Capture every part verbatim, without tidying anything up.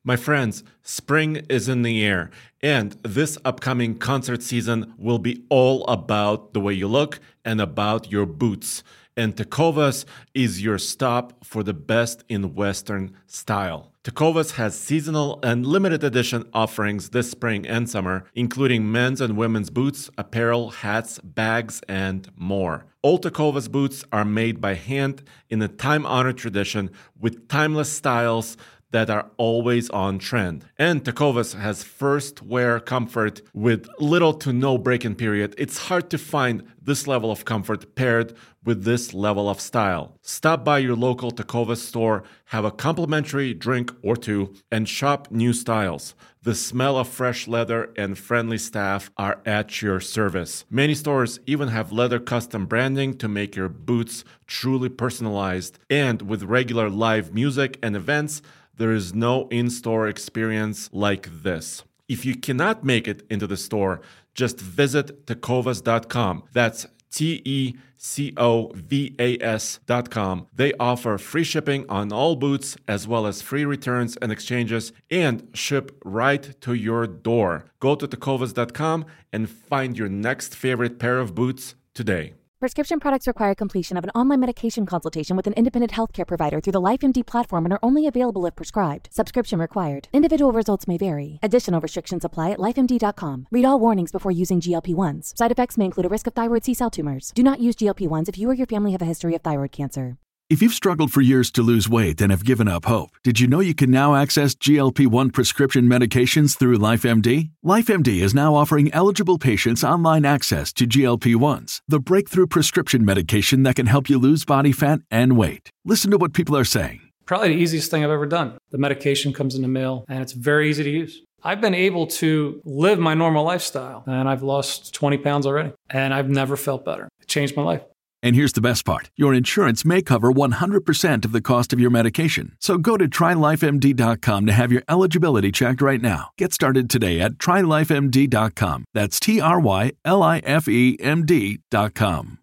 My friends, spring is in the air, and this upcoming concert season will be all about the way you look and about your boots. And Tecovas is your stop for the best in Western style. Tecovas has seasonal and limited edition offerings this spring and summer, including men's and women's boots, apparel, hats, bags, and more. All Tecovas boots are made by hand in a time-honored tradition with timeless styles that are always on trend. And Tecovas has first wear comfort with little to no break-in period. It's hard to find this level of comfort paired with this level of style. Stop by your local Tecovas store, have a complimentary drink or two, and shop new styles. The smell of fresh leather and friendly staff are at your service. Many stores even have leather custom branding to make your boots truly personalized. And with regular live music and events, there is no in-store experience like this. If you cannot make it into the store, just visit tecovas dot com. That's T E C O V A S dot com. They offer free shipping on all boots, as well as free returns and exchanges, and ship right to your door. Go to tecovas dot com and find your next favorite pair of boots today. Prescription products require completion of an online medication consultation with an independent healthcare provider through the LifeMD platform and are only available if prescribed. Subscription required. Individual results may vary. Additional restrictions apply at life M D dot com. Read all warnings before using G L P ones. Side effects may include a risk of thyroid C-cell tumors. Do not use G L P ones if you or your family have a history of thyroid cancer. If you've struggled for years to lose weight and have given up hope, did you know you can now access G L P one prescription medications through LifeMD? LifeMD is now offering eligible patients online access to G L P ones, the breakthrough prescription medication that can help you lose body fat and weight. Listen to what people are saying. Probably the easiest thing I've ever done. The medication comes in the mail, and it's very easy to use. I've been able to live my normal lifestyle, and I've lost twenty pounds already, and I've never felt better. It changed my life. And here's the best part. Your insurance may cover one hundred percent of the cost of your medication. So go to try life M D dot com to have your eligibility checked right now. Get started today at try life M D dot com. That's T R Y L I F E M D dot com.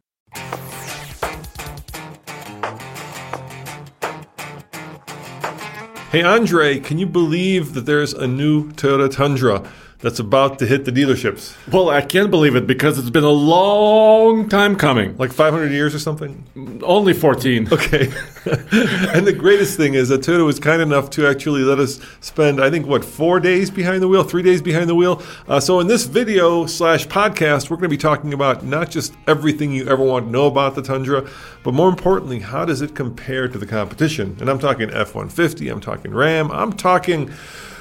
Hey, Andre, can you believe that there's a new Toyota Tundra that's about to hit the dealerships? Well, I can't believe it because it's been a long time coming. Like five hundred years or something? Only fourteen. Okay. And the greatest thing is that Toyota was kind enough to actually let us spend, I think, what, four days behind the wheel, three days behind the wheel? Uh, so in this video slash podcast, we're going to be talking about not just everything you ever want to know about the Tundra, but more importantly, how does it compare to the competition? And I'm talking F one fifty, I'm talking Ram, I'm talking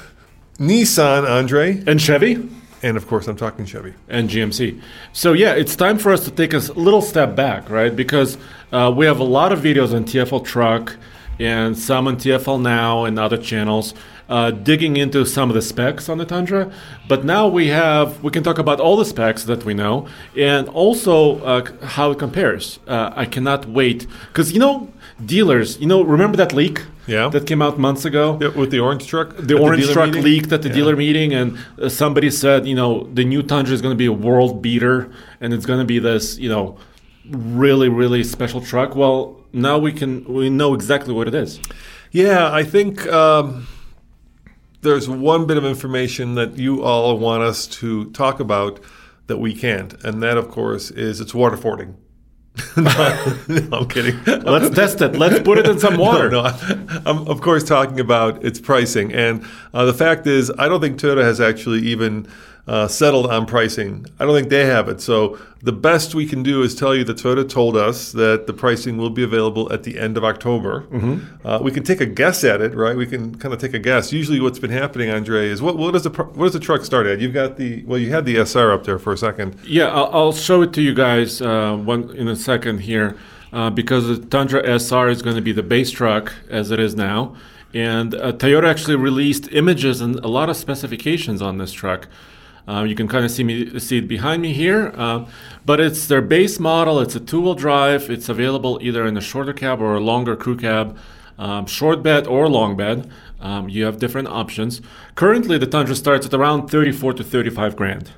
Nissan, Andre. And Chevy. And of course, I'm talking Chevy. And G M C. So yeah, it's time for us to take a little step back, right? Because uh, we have a lot of videos on T F L Truck and some on T F L Now and other channels uh, digging into some of the specs on the Tundra. But now we have, we can talk about all the specs that we know and also uh, how it compares. Uh, I cannot wait. Because, you know, dealers, you know, remember that leak? Yeah. That came out months ago? Yeah, with the orange truck? The orange the truck meeting? leaked at the yeah. dealer meeting, and uh, somebody said, you know, the new Tundra is going to be a world beater, and it's going to be this, you know, really, really special truck. Well, now we can we know exactly what it is. Yeah, I think um, there's one bit of information that you all want us to talk about that we can't, and that, of course, is it's water fording. no, no, I'm kidding. Let's test it. Let's put it in some water. No, no, I'm, of course, talking about its pricing. And uh, the fact is, I don't think Toyota has actually even uh, settled on pricing. I don't think they have it. So the best we can do is tell you that Toyota told us that the pricing will be available at the end of October. Mm-hmm. Uh, we can take a guess at it, right? We can kind of take a guess. Usually what's been happening, Andre, is what, what, does the, what does the truck start at? You've got the, well, you had the S R up there for a second. Yeah, I'll, I'll show it to you guys uh, one in a second here uh, because the Tundra S R is going to be the base truck as it is now. And uh, Toyota actually released images and a lot of specifications on this truck. Uh, you can kind of see me see it behind me here, uh, but it's their base model. It's a two-wheel drive. It's available either in a shorter cab or a longer crew cab, um, short bed or long bed. Um, you have different options. Currently, the Tundra starts at around thirty-four to thirty-five grand.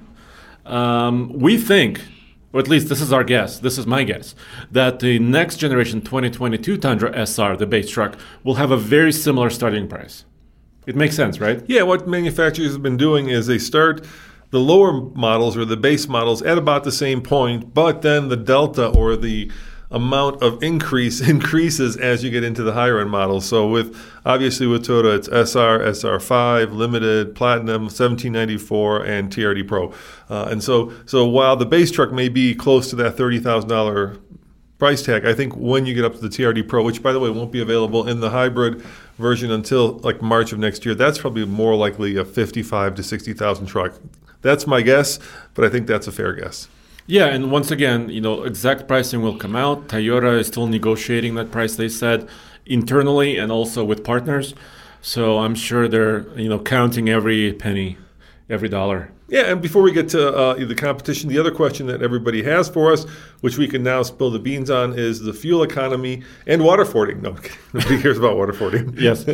Um, we think, or at least this is our guess, this is my guess, that the next generation twenty twenty-two Tundra S R, the base truck, will have a very similar starting price. It makes sense, right? Yeah, what manufacturers have been doing is they start the lower models or the base models at about the same point, but then the delta or the amount of increase increases as you get into the higher end models. So with obviously with Toyota, it's S R, S R five, Limited, Platinum, seventeen ninety-four, and T R D Pro. Uh, and so so while the base truck may be close to that thirty thousand dollars price tag, I think when you get up to the T R D Pro, which by the way won't be available in the hybrid version until like March of next year, that's probably more likely a fifty-five to sixty thousand truck. That's my guess, but I think that's a fair guess. Yeah, and once again, you know, exact pricing will come out. Toyota is still negotiating that price, they said, internally and also with partners. So I'm sure they're, you know, counting every penny, every dollar. Yeah, and before we get to uh, the competition, the other question that everybody has for us, which we can now spill the beans on, is the fuel economy and water fording. No, nobody cares about water fording. Yes.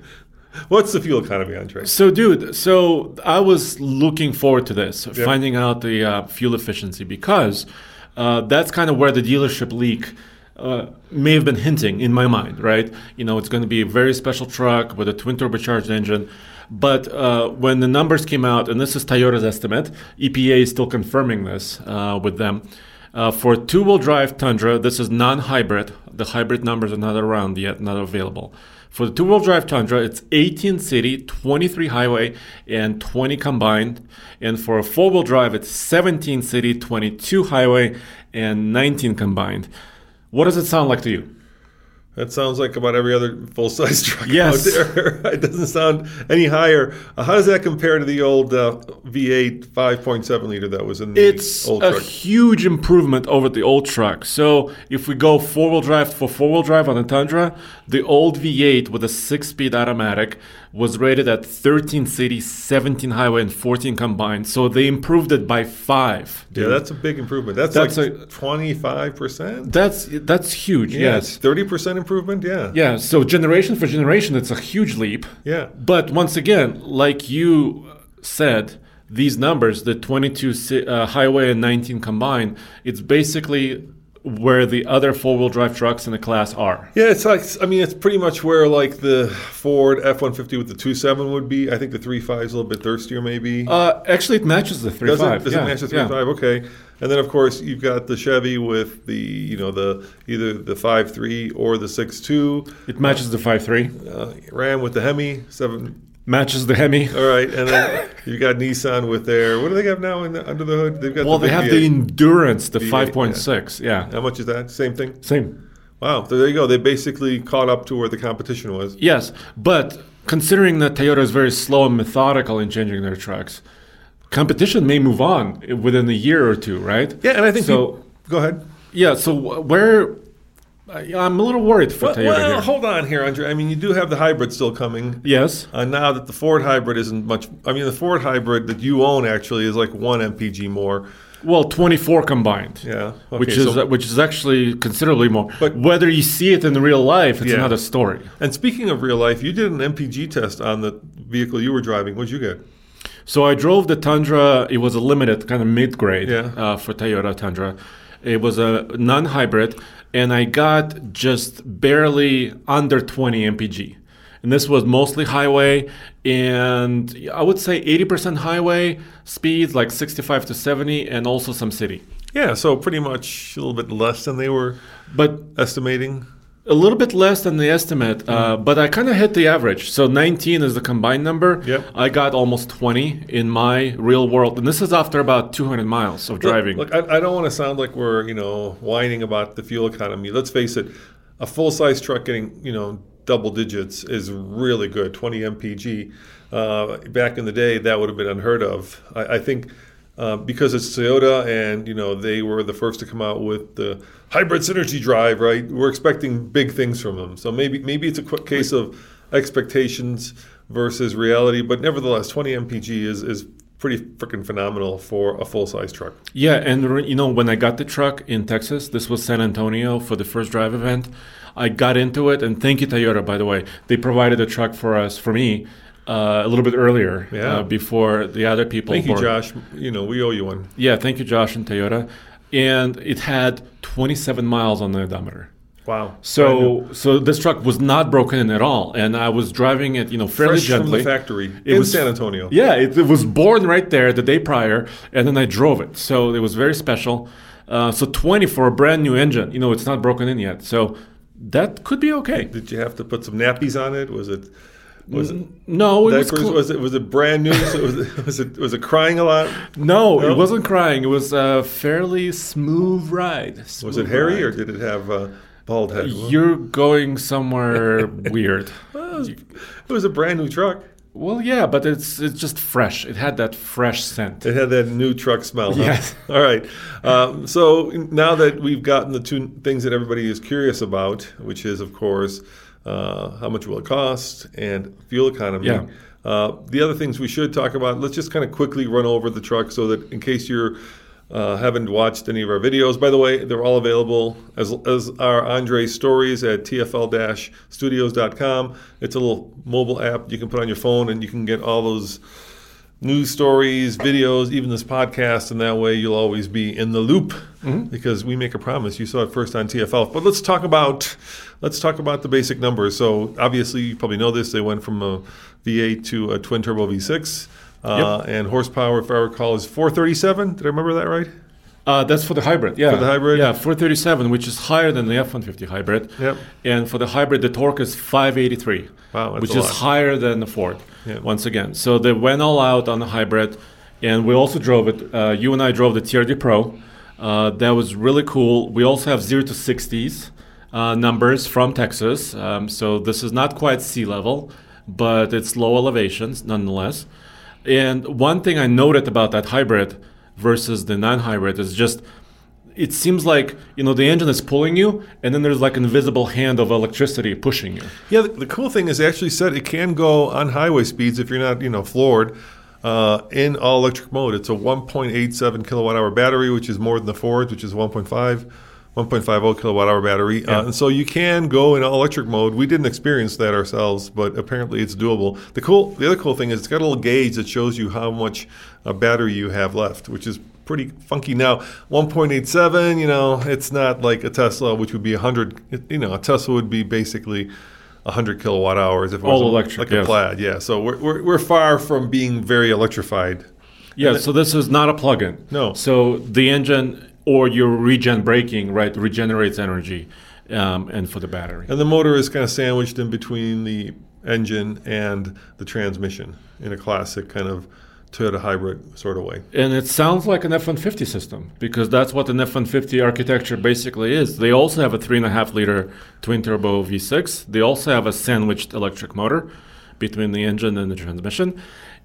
What's the fuel economy, Andre? So, dude, so I was looking forward to this, Yeah. finding out the uh, fuel efficiency, because uh, that's kind of where the dealership leak uh, may have been hinting in my mind, right? You know, it's going to be a very special truck with a twin turbocharged engine. But uh, when the numbers came out, and this is Toyota's estimate, E P A is still confirming this uh, with them. Uh, for two-wheel drive Tundra, this is non-hybrid. The hybrid numbers are not around yet, not available. For the two-wheel drive Tundra, it's eighteen city, twenty-three highway, and twenty combined. And for a four-wheel drive, it's seventeen city, twenty-two highway, and nineteen combined. What does it sound like to you? That sounds like about every other full-size truck Yes. out there. It doesn't sound any higher. Uh, how does that compare to the old uh, V eight five point seven liter that was in the It's old a truck? huge improvement over the old truck. So if we go four-wheel drive for four-wheel drive on the Tundra, the old V eight with a six-speed automatic was rated at thirteen city, seventeen highway, and fourteen combined. So they improved it by five. Yeah, dude. that's a big improvement. That's, That's like a- twenty-five percent? that's that's huge. Yes. thirty percent improvement? Yeah. Yeah. So generation for generation, it's a huge leap. Yeah. But once again, like you said, these numbers, the twenty-two ci- uh, highway and nineteen combined, it's basically where the other four-wheel drive trucks in the class are. Yeah, it's like, I mean, it's pretty much where like the Ford F one fifty with the two point seven would be. I think the three point five is a little bit thirstier maybe. Uh, actually, it matches the three Does point five. it? Does yeah. it match the three yeah. point five? Okay. And then, of course, you've got the Chevy with the, you know, the either the five three or the six two. It matches the five three. Uh, Ram with the Hemi, seven. Matches the Hemi. All right. And then you've got Nissan with their, what do they have now in the, under the hood? They've got Well, the they big have V eight. the Endurance, the V eight, five point six. Yeah. How much is that? Same thing? Same. Wow. So there you go. They basically caught up to where the competition was. Yes, but considering that Toyota is very slow and methodical in changing their trucks, competition may move on within a year or two, right? Yeah, and I think so. peop- go ahead. Yeah, so where I'm a little worried for Well, Toyota well, here. hold on here, Andre. I mean, you do have the hybrid still coming. Yes. Uh, now that the Ford hybrid isn't much, I mean, the Ford hybrid that you own actually is like one M P G more. Well, twenty-four combined. Yeah, okay, which is so- uh, which is actually considerably more. But- But whether you see it in real life, it's Yeah. another story. And speaking of real life, you did an M P G test on the vehicle you were driving. What'd you get? So I drove the Tundra. It was a limited kind of mid-grade Yeah. uh, for Toyota Tundra. It was a non-hybrid, and I got just barely under twenty M P G. And this was mostly highway, and I would say eighty percent highway speeds, like sixty-five to seventy, and also some city. Yeah, so pretty much a little bit less than they were But estimating. a little bit less than the estimate, uh, but I kind of hit the average. So nineteen is the combined number. Yep. I got almost twenty in my real world, and this is after about two hundred miles of driving. Look, look I, I don't want to sound like we're, you know, whining about the fuel economy. Let's face it, a full-size truck getting, you know, double digits is really good, twenty M P G. Uh, back in the day, that would have been unheard of. I, I think uh, because it's Toyota and, you know, they were the first to come out with the hybrid synergy drive, right? We're expecting big things from them. So maybe maybe it's a quick case of expectations versus reality. But nevertheless, twenty M P G is, is pretty freaking phenomenal for a full-size truck. Yeah, and re- you know, when I got the truck in Texas, this was San Antonio for the first drive event. I got into it, and thank you, Toyota, by the way. They provided a truck for us, for me, uh, a little bit earlier, Yeah. uh, before the other people. Thank you, board. Josh. You know, we owe you one. Yeah, thank you, Josh and Toyota. And it had twenty-seven miles on the odometer. Wow. Brand So new. so this truck was not broken in at all, and I was driving it, you know, fairly Fresh gently. from the factory It in was San Antonio. Yeah, it, it was born right there the day prior, and then I drove it. So it was very special. Uh, so twenty for a brand new engine. You know, it's not broken in yet. So that could be okay. Did you have to put some nappies on it? Was it? Was it? No, it was, Diapers? cl- Was it? Was it brand new? So was it? Was it? Was it crying a lot? no, No? it wasn't crying. It was a fairly smooth ride. Was Smooth it hairy, or ride. did it have a bald head? You're going somewhere weird. Well, it was a brand new truck. Well, yeah, but it's it's just fresh. It had that fresh scent. It had that new truck smell. Huh? Yes. All right. Um, so now that we've gotten the two things that everybody is curious about, which is, of course, uh, how much will it cost and fuel economy. Yeah. Uh, the other things we should talk about, let's just kind of quickly run over the truck so that in case you're uh, haven't watched any of our videos. By the way, they're all available as, as are Andre's stories at T F L studios dot com. It's a little mobile app you can put on your phone, and you can get all those news stories, videos, even this podcast, and that way you'll always be in the loop because we make a promise. You saw it first on T F L. But let's talk about let's talk about the basic numbers. So obviously you probably know this. They went from a V eight to a twin turbo V six. Uh, Yep. And horsepower, if I recall, is four thirty-seven. Did I remember that right? Uh, that's for the hybrid, yeah. For the hybrid? Yeah, four thirty-seven, which is higher than the F one fifty hybrid. Yep. And for the hybrid, the torque is five eighty-three, Wow, that's which a is lot. higher than the Ford, Yeah. once again. So they went all out on the hybrid, and we also drove it. Uh, you and I drove the T R D Pro. Uh, that was really cool. We also have zero to sixties uh, numbers from Texas. Um, so this is not quite sea level, but it's low elevations nonetheless. And one thing I noted about that hybrid versus the non-hybrid is just it seems like, you know, the engine is pulling you, and then there's like an invisible hand of electricity pushing you. Yeah, the, the cool thing is they actually said it can go on highway speeds if you're not, you know, floored uh, in all electric mode. It's a one point eight seven kilowatt hour battery, which is more than the Ford, which is one point five. one point five zero kilowatt hour battery. Yeah. Uh, and so you can go in all electric mode. We didn't experience that ourselves, but apparently it's doable. The cool, the other cool thing is it's got a little gauge that shows you how much uh, battery you have left, which is pretty funky. Now, one point eight seven, you know, it's not like a Tesla, which would be one hundred. You know, a Tesla would be basically one hundred kilowatt hours if it was All a, electric, like a yes. Plaid. Yeah, so we're, we're, we're far from being very electrified. Yeah, so this is not a plug-in. No. So the engine or your regen braking, right, regenerates energy um, and for the battery. And the motor is kind of sandwiched in between the engine and the transmission in a classic kind of Toyota hybrid sort of way. And it sounds like an F one fifty system because that's what an F one fifty architecture basically is. They also have a three point five liter twin turbo V six. They also have a sandwiched electric motor between the engine and the transmission.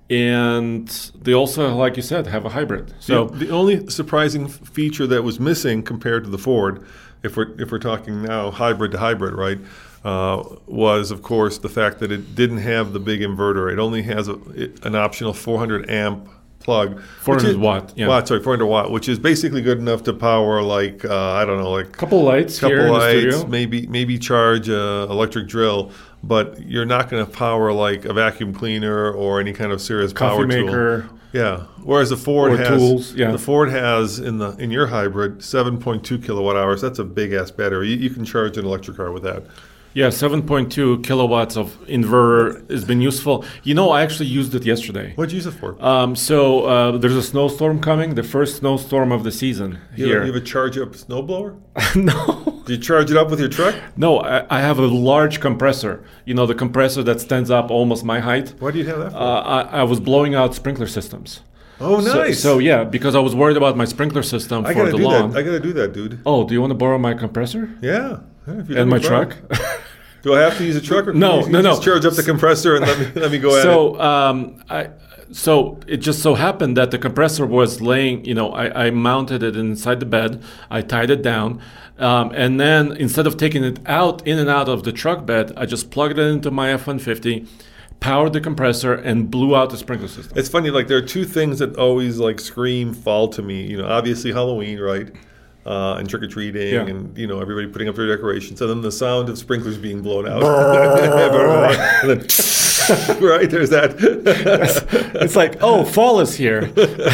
And they also, like you said, have a hybrid. So the, the only surprising f- feature that was missing compared to the Ford, if we're if we're talking now hybrid to hybrid, right, uh, was of course the fact that it didn't have the big inverter. It only has a, it, an optional four hundred amp plug, four hundred which is- watt, yeah. watt, sorry, four hundred watt, which is basically good enough to power like uh, I don't know, like couple lights couple here in the lights, studio. maybe maybe charge a electric drill, but you're not going to power like a vacuum cleaner or any kind of serious Coffee power maker. tool. Yeah. Whereas the Ford Or has tools, yeah. the Ford has in the in your hybrid seven point two kilowatt hours. That's a big ass battery. You, you can charge an electric car with that. Yeah, seven point two kilowatts of inverter has been useful. You know, I actually used it yesterday. What'd you use it for? Um, so uh, there's a snowstorm coming, the first snowstorm of the season you, here. have, you have a charge up snowblower? no, Do you charge it up with your truck? no, I, I have a large compressor. You know, the compressor that stands up almost my height. Why do you have that for? Uh, I, I was blowing out sprinkler systems. oh, So- nice. So, yeah, because I was worried about my sprinkler system I for gotta the do lawn. that. I gotta do that, dude. Oh, do you want to borrow my compressor Yeah. Yeah, if you let and me my borrow. truck? Do I have to use a truck? Or can No, you, you no, no. Just charge up the compressor and let me let me go at it. So, um, I, so it just so happened that the compressor was laying. You know, I, I mounted it inside the bed. I tied it down, um, and then instead of taking it out in and out of the truck bed, I just plugged it into my F one fifty, powered the compressor, and blew out the sprinkler system. It's funny, like there are two things that always like scream fall to me. You know, obviously Halloween, right? Uh, and trick or treating, Yeah. and you know everybody putting up their decorations, and then the sound of sprinklers being blown out, and then, Right, there's that. It's like, oh, fall is here.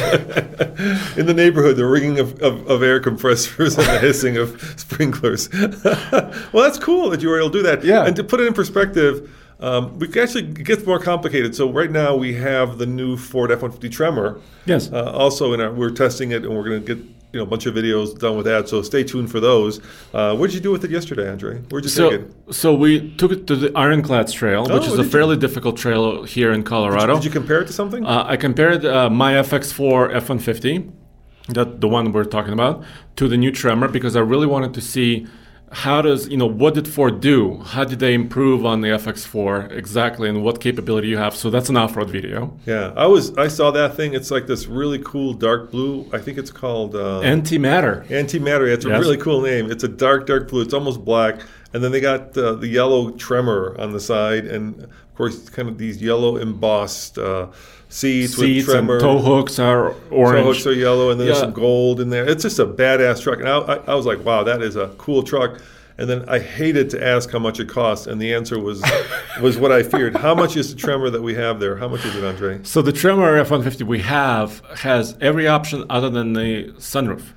In the neighborhood, the ringing of, of, of air compressors and the hissing of sprinklers. Well, that's cool that you were able to do that. Yeah. And to put it in perspective, um, we actually it gets more complicated. So right now we have the new Ford F one fifty Tremor. Yes. Uh, also, in our, we're testing it, and we're going to get you know a bunch of videos done with that. So stay tuned for those. Uh, what did you do with it yesterday, Andre? Where'd you So, take it? so we took it to the Ironclads Trail, which Oh, is a did fairly difficult trail here in Colorado. Did you compare it to something? Uh, I compared uh, my F X four F one fifty, that the one we're talking about, to the new Tremor because I really wanted to see how does, you know, what did Ford do? How did they improve on the F X four exactly and what capability you have? So that's an off-road video. Yeah, I was. I saw that thing. It's like this really cool dark blue. I think it's called uh, Antimatter. Antimatter. It's a Yes. really cool name. It's a dark, dark blue. It's almost black, and then they got uh, the yellow Tremor on the side, and of course, kind of these yellow embossed uh, seats, Seats with Tremor. and tow hooks are Tow orange. hooks are yellow, and then there's Yeah. some gold in there. It's just a badass truck, and I, I, I was like, wow, that is a cool truck. And then I hated to ask how much it cost, and the answer was was what I feared. How much is the Tremor that we have there? How much is it, Andre? So the Tremor F one fifty we have has every option other than the sunroof,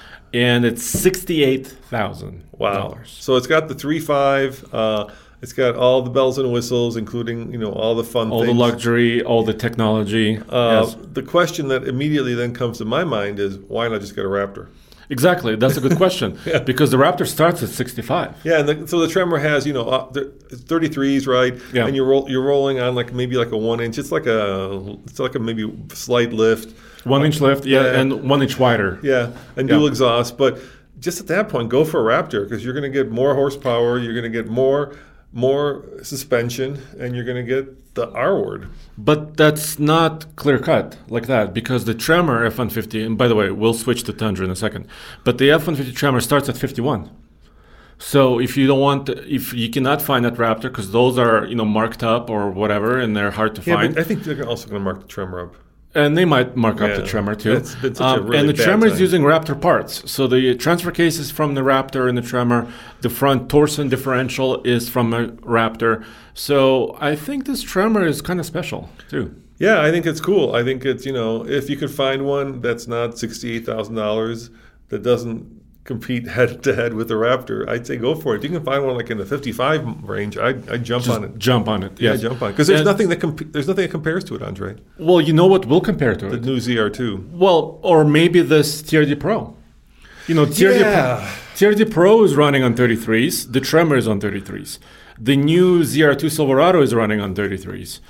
and it's sixty-eight thousand Wow. dollars. So it's got the three point five. Uh, it's got all the bells and whistles, including you know all the fun All things. the luxury, all the technology. Uh, Yes. The question that immediately then comes to my mind is, why not just get a Raptor? Exactly. That's a good question because the Raptor starts at sixty-five. Yeah, and the, so the Tremor has you know uh, the- it's thirty-threes, right? Yeah. And you're roll, you're rolling on like maybe like a one inch. It's like a it's like a maybe slight lift. One inch lift, yeah, Yeah. and one inch wider. Yeah, and Yeah. dual exhaust. But just at that point, go for a Raptor because you're going to get more horsepower. You're going to get more more suspension, and you're going to get the R word. But that's not clear cut like that because the Tremor F one fifty, and by the way, we'll switch to Tundra in a second, but the F one fifty Tremor starts at fifty-one. So if you don't want, if you cannot find that Raptor because those are you know marked up or whatever and they're hard to Yeah, find, but I think they're also going to mark the Tremor up. and they might mark up Yeah. the Tremor too. It's been such a Um, really and the bad Tremor is time. using Raptor parts. So the transfer case is from the Raptor and the Tremor. The front torsion differential is from a Raptor. So I think this Tremor is kind of special too. Yeah, I think it's cool. I think it's, you know, if you could find one that's not sixty-eight thousand dollars, that doesn't compete head to head with the Raptor, I'd say go for it. If you can find one like in the fifty-five range, I'd, I'd jump Just on it. jump on it. Yeah, Yes. jump on it. Because there's And- nothing that comp- there's nothing that compares to it, Andre. Well, you know what will compare to The it? new Z R two. Well, or maybe this T R D Pro. You know, T R D, Yeah. Pro, T R D Pro is running on thirty-threes. The Tremor is on thirty-threes. The new Z R two Silverado is running on thirty-threes.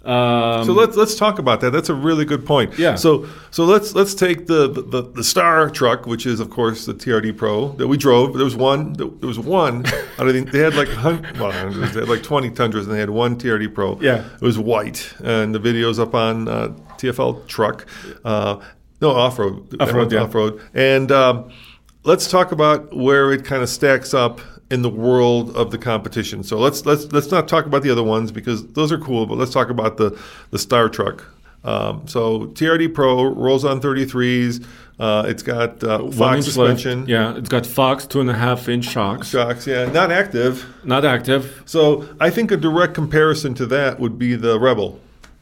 Um, So let's let's talk about that. That's a really good point. Yeah. So so let's let's take the the, the Star truck, which is of course the T R D Pro that we drove. There was one. There was one. I don't think they had like hun- well, they had like twenty Tundras, and they had one T R D Pro. Yeah. It was white, and the video's up on uh, T F L Truck. Uh, no off road. Off-road, yeah. Off road. And um, let's talk about where it kind of stacks up in the world of the competition. So let's let's let's not talk about the other ones because those are cool, but let's talk about the the Star truck. Um, so T R D Pro rolls on thirty-threes. Uh, it's got uh, one Fox inch suspension, lift. Yeah, it's got Fox two and a half inch shocks. shocks. Yeah, not active. Not active. So I think a direct comparison to that would be the Rebel,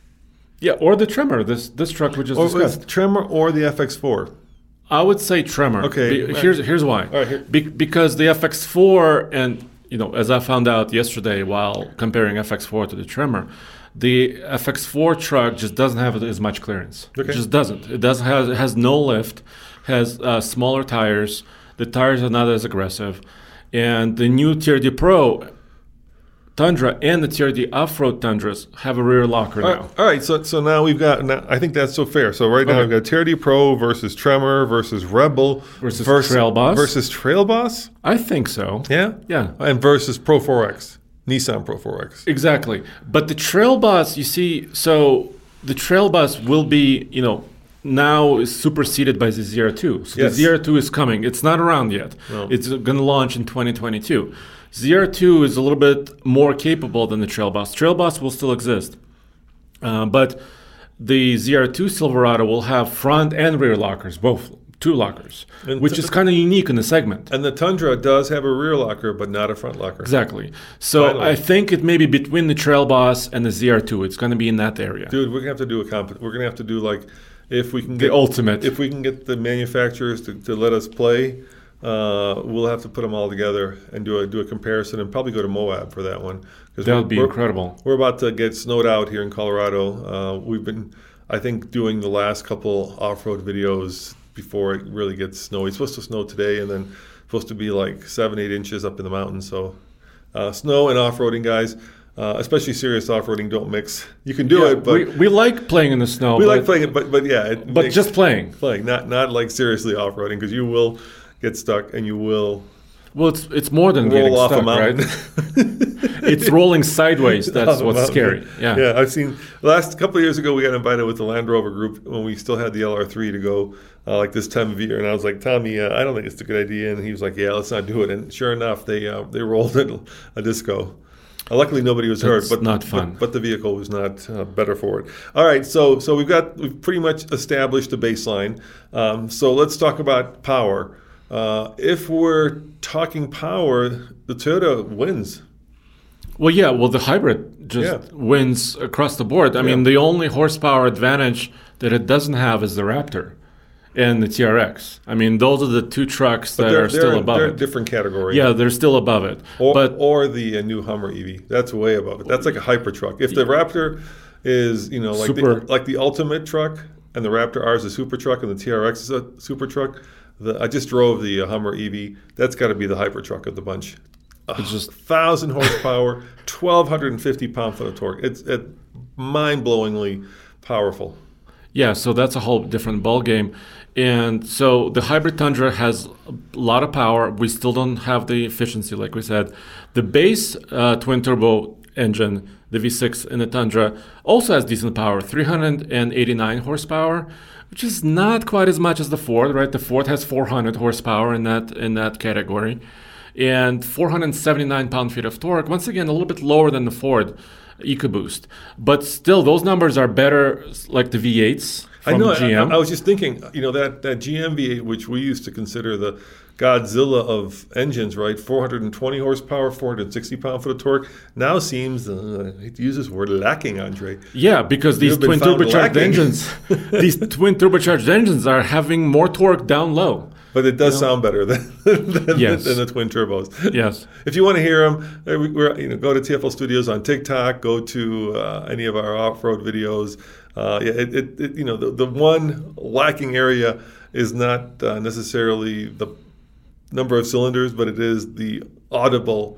Yeah, or the Tremor. This this truck we just or discussed. with Tremor, or the F X four. I would say Tremor. Okay. Be- here's here's why. All right, here- Be- because the F X four and you know as I found out yesterday while comparing F X four to the Tremor, the F X four truck just doesn't have as much clearance. Okay. It just doesn't. It doesn't have it has no lift, has uh, smaller tires. The tires are not as aggressive, and the new T R D Pro Tundra and the T R D off-road Tundras have a rear locker All now. right, all right, so so now we've got. Now, I think that's so fair. So right now Okay. we've got T R D Pro versus Tremor versus Rebel Versus Trail Boss. versus Trail Boss. I think so. Yeah, Yeah. and versus Pro four X, Nissan Pro four X. Exactly. But the Trail Bus, you see, so the Trail Bus will be, you know, now is superseded by the Z R two. So Yes. the Z R two is coming. It's not around yet. No. It's going to launch in twenty twenty-two. Z R two is a little bit more capable than the Trail Bus. Trail Bus will still exist. Uh, but the Z R two Silverado will have front and rear lockers, both two lockers, And which t- is kind of unique in the segment. And the Tundra does have a rear locker, but not a front locker. Exactly. So Finally. I think it may be between the Trail Boss and the Z R two. It's going to be in that area. Dude, we're gonna have to do a comp. We're gonna have to do like, if we can The get ultimate. If we can get the manufacturers to, to let us play, uh, we'll have to put them all together and do a do a comparison, and probably go to Moab for that one. That would be we're, incredible. We're about to get snowed out here in Colorado. Uh, we've been, I think, doing the last couple off-road videos before it really gets snowy. It's supposed to snow today, and then supposed to be like seven, eight inches up in the mountains. So uh, snow and off-roading, guys, uh, especially serious off-roading, don't mix. You can do Yeah, it, but we, we like playing in the snow. we but, like playing it, but but yeah, it but makes- just playing. playing, not not like seriously off-roading, because you will get stuck and you will Well, it's it's more than roll getting off stuck, a mountain. right? It's rolling sideways. That's Off a what's mountain. scary. Yeah. yeah. I've seen last couple of years ago we got invited with the Land Rover group when we still had the L R three to go uh, like this time of year, and I was like, Tommy, uh, I don't think it's a good idea, and he was like, yeah, let's not do it. And sure enough, they uh, they rolled a, a disco. Uh, luckily, nobody was That's hurt, but not fun. But, but the vehicle was not uh, better for it. All right, so so we've got we've pretty much established the baseline. Um, so let's talk about power. Uh, if we're talking power, the Toyota wins. Well, yeah. Well, the hybrid just Yeah. wins across the board. I mean, the only horsepower advantage that it doesn't have is the Raptor and the T R X. I mean, those are the two trucks that they're, are still they're, above they're it. a different category. Yeah, they're still above it. Or, but or the uh, new Hummer E V. That's way above it. That's like a hyper truck. If the Raptor is, you know, like Super. the, like the ultimate truck, and the Raptor R is a super truck, and the T R X is a super truck, the, I just drove the uh, Hummer E V. That's got to be the hyper truck of the bunch. it's just Thousand horsepower, twelve fifty pound foot of torque. It's it, mind-blowingly powerful. Yeah, so that's a whole different ball game. And so the hybrid Tundra has a lot of power. We still don't have the efficiency, like we said. The base uh, twin turbo engine, the V six in the Tundra, also has decent power, three hundred eighty-nine horsepower, which is not quite as much as the Ford, right? The Ford has four hundred horsepower in that in that category, and four hundred seventy-nine pound-feet of torque. Once again, a little bit lower than the Ford EcoBoost, but still, those numbers are better, like the V eights from I know. G M. I, I was just thinking, you know, that, that G M V eight, which we used to consider the Godzilla of engines, right? four hundred twenty horsepower, four hundred sixty pound foot of torque, now seems, uh, I hate to use this word, lacking, Andre. Yeah, because these You've been twin found turbocharged lacking. engines, these twin turbocharged engines are having more torque down low. But it does sound better than, than, Yes. than the twin turbos. Yes. If you want to hear them, we're, you know, go to T F L Studios on TikTok. Go to uh, any of our off-road videos. Uh, yeah, it, it, it, you know, the, the one lacking area is not uh, necessarily the number of cylinders, but it is the audible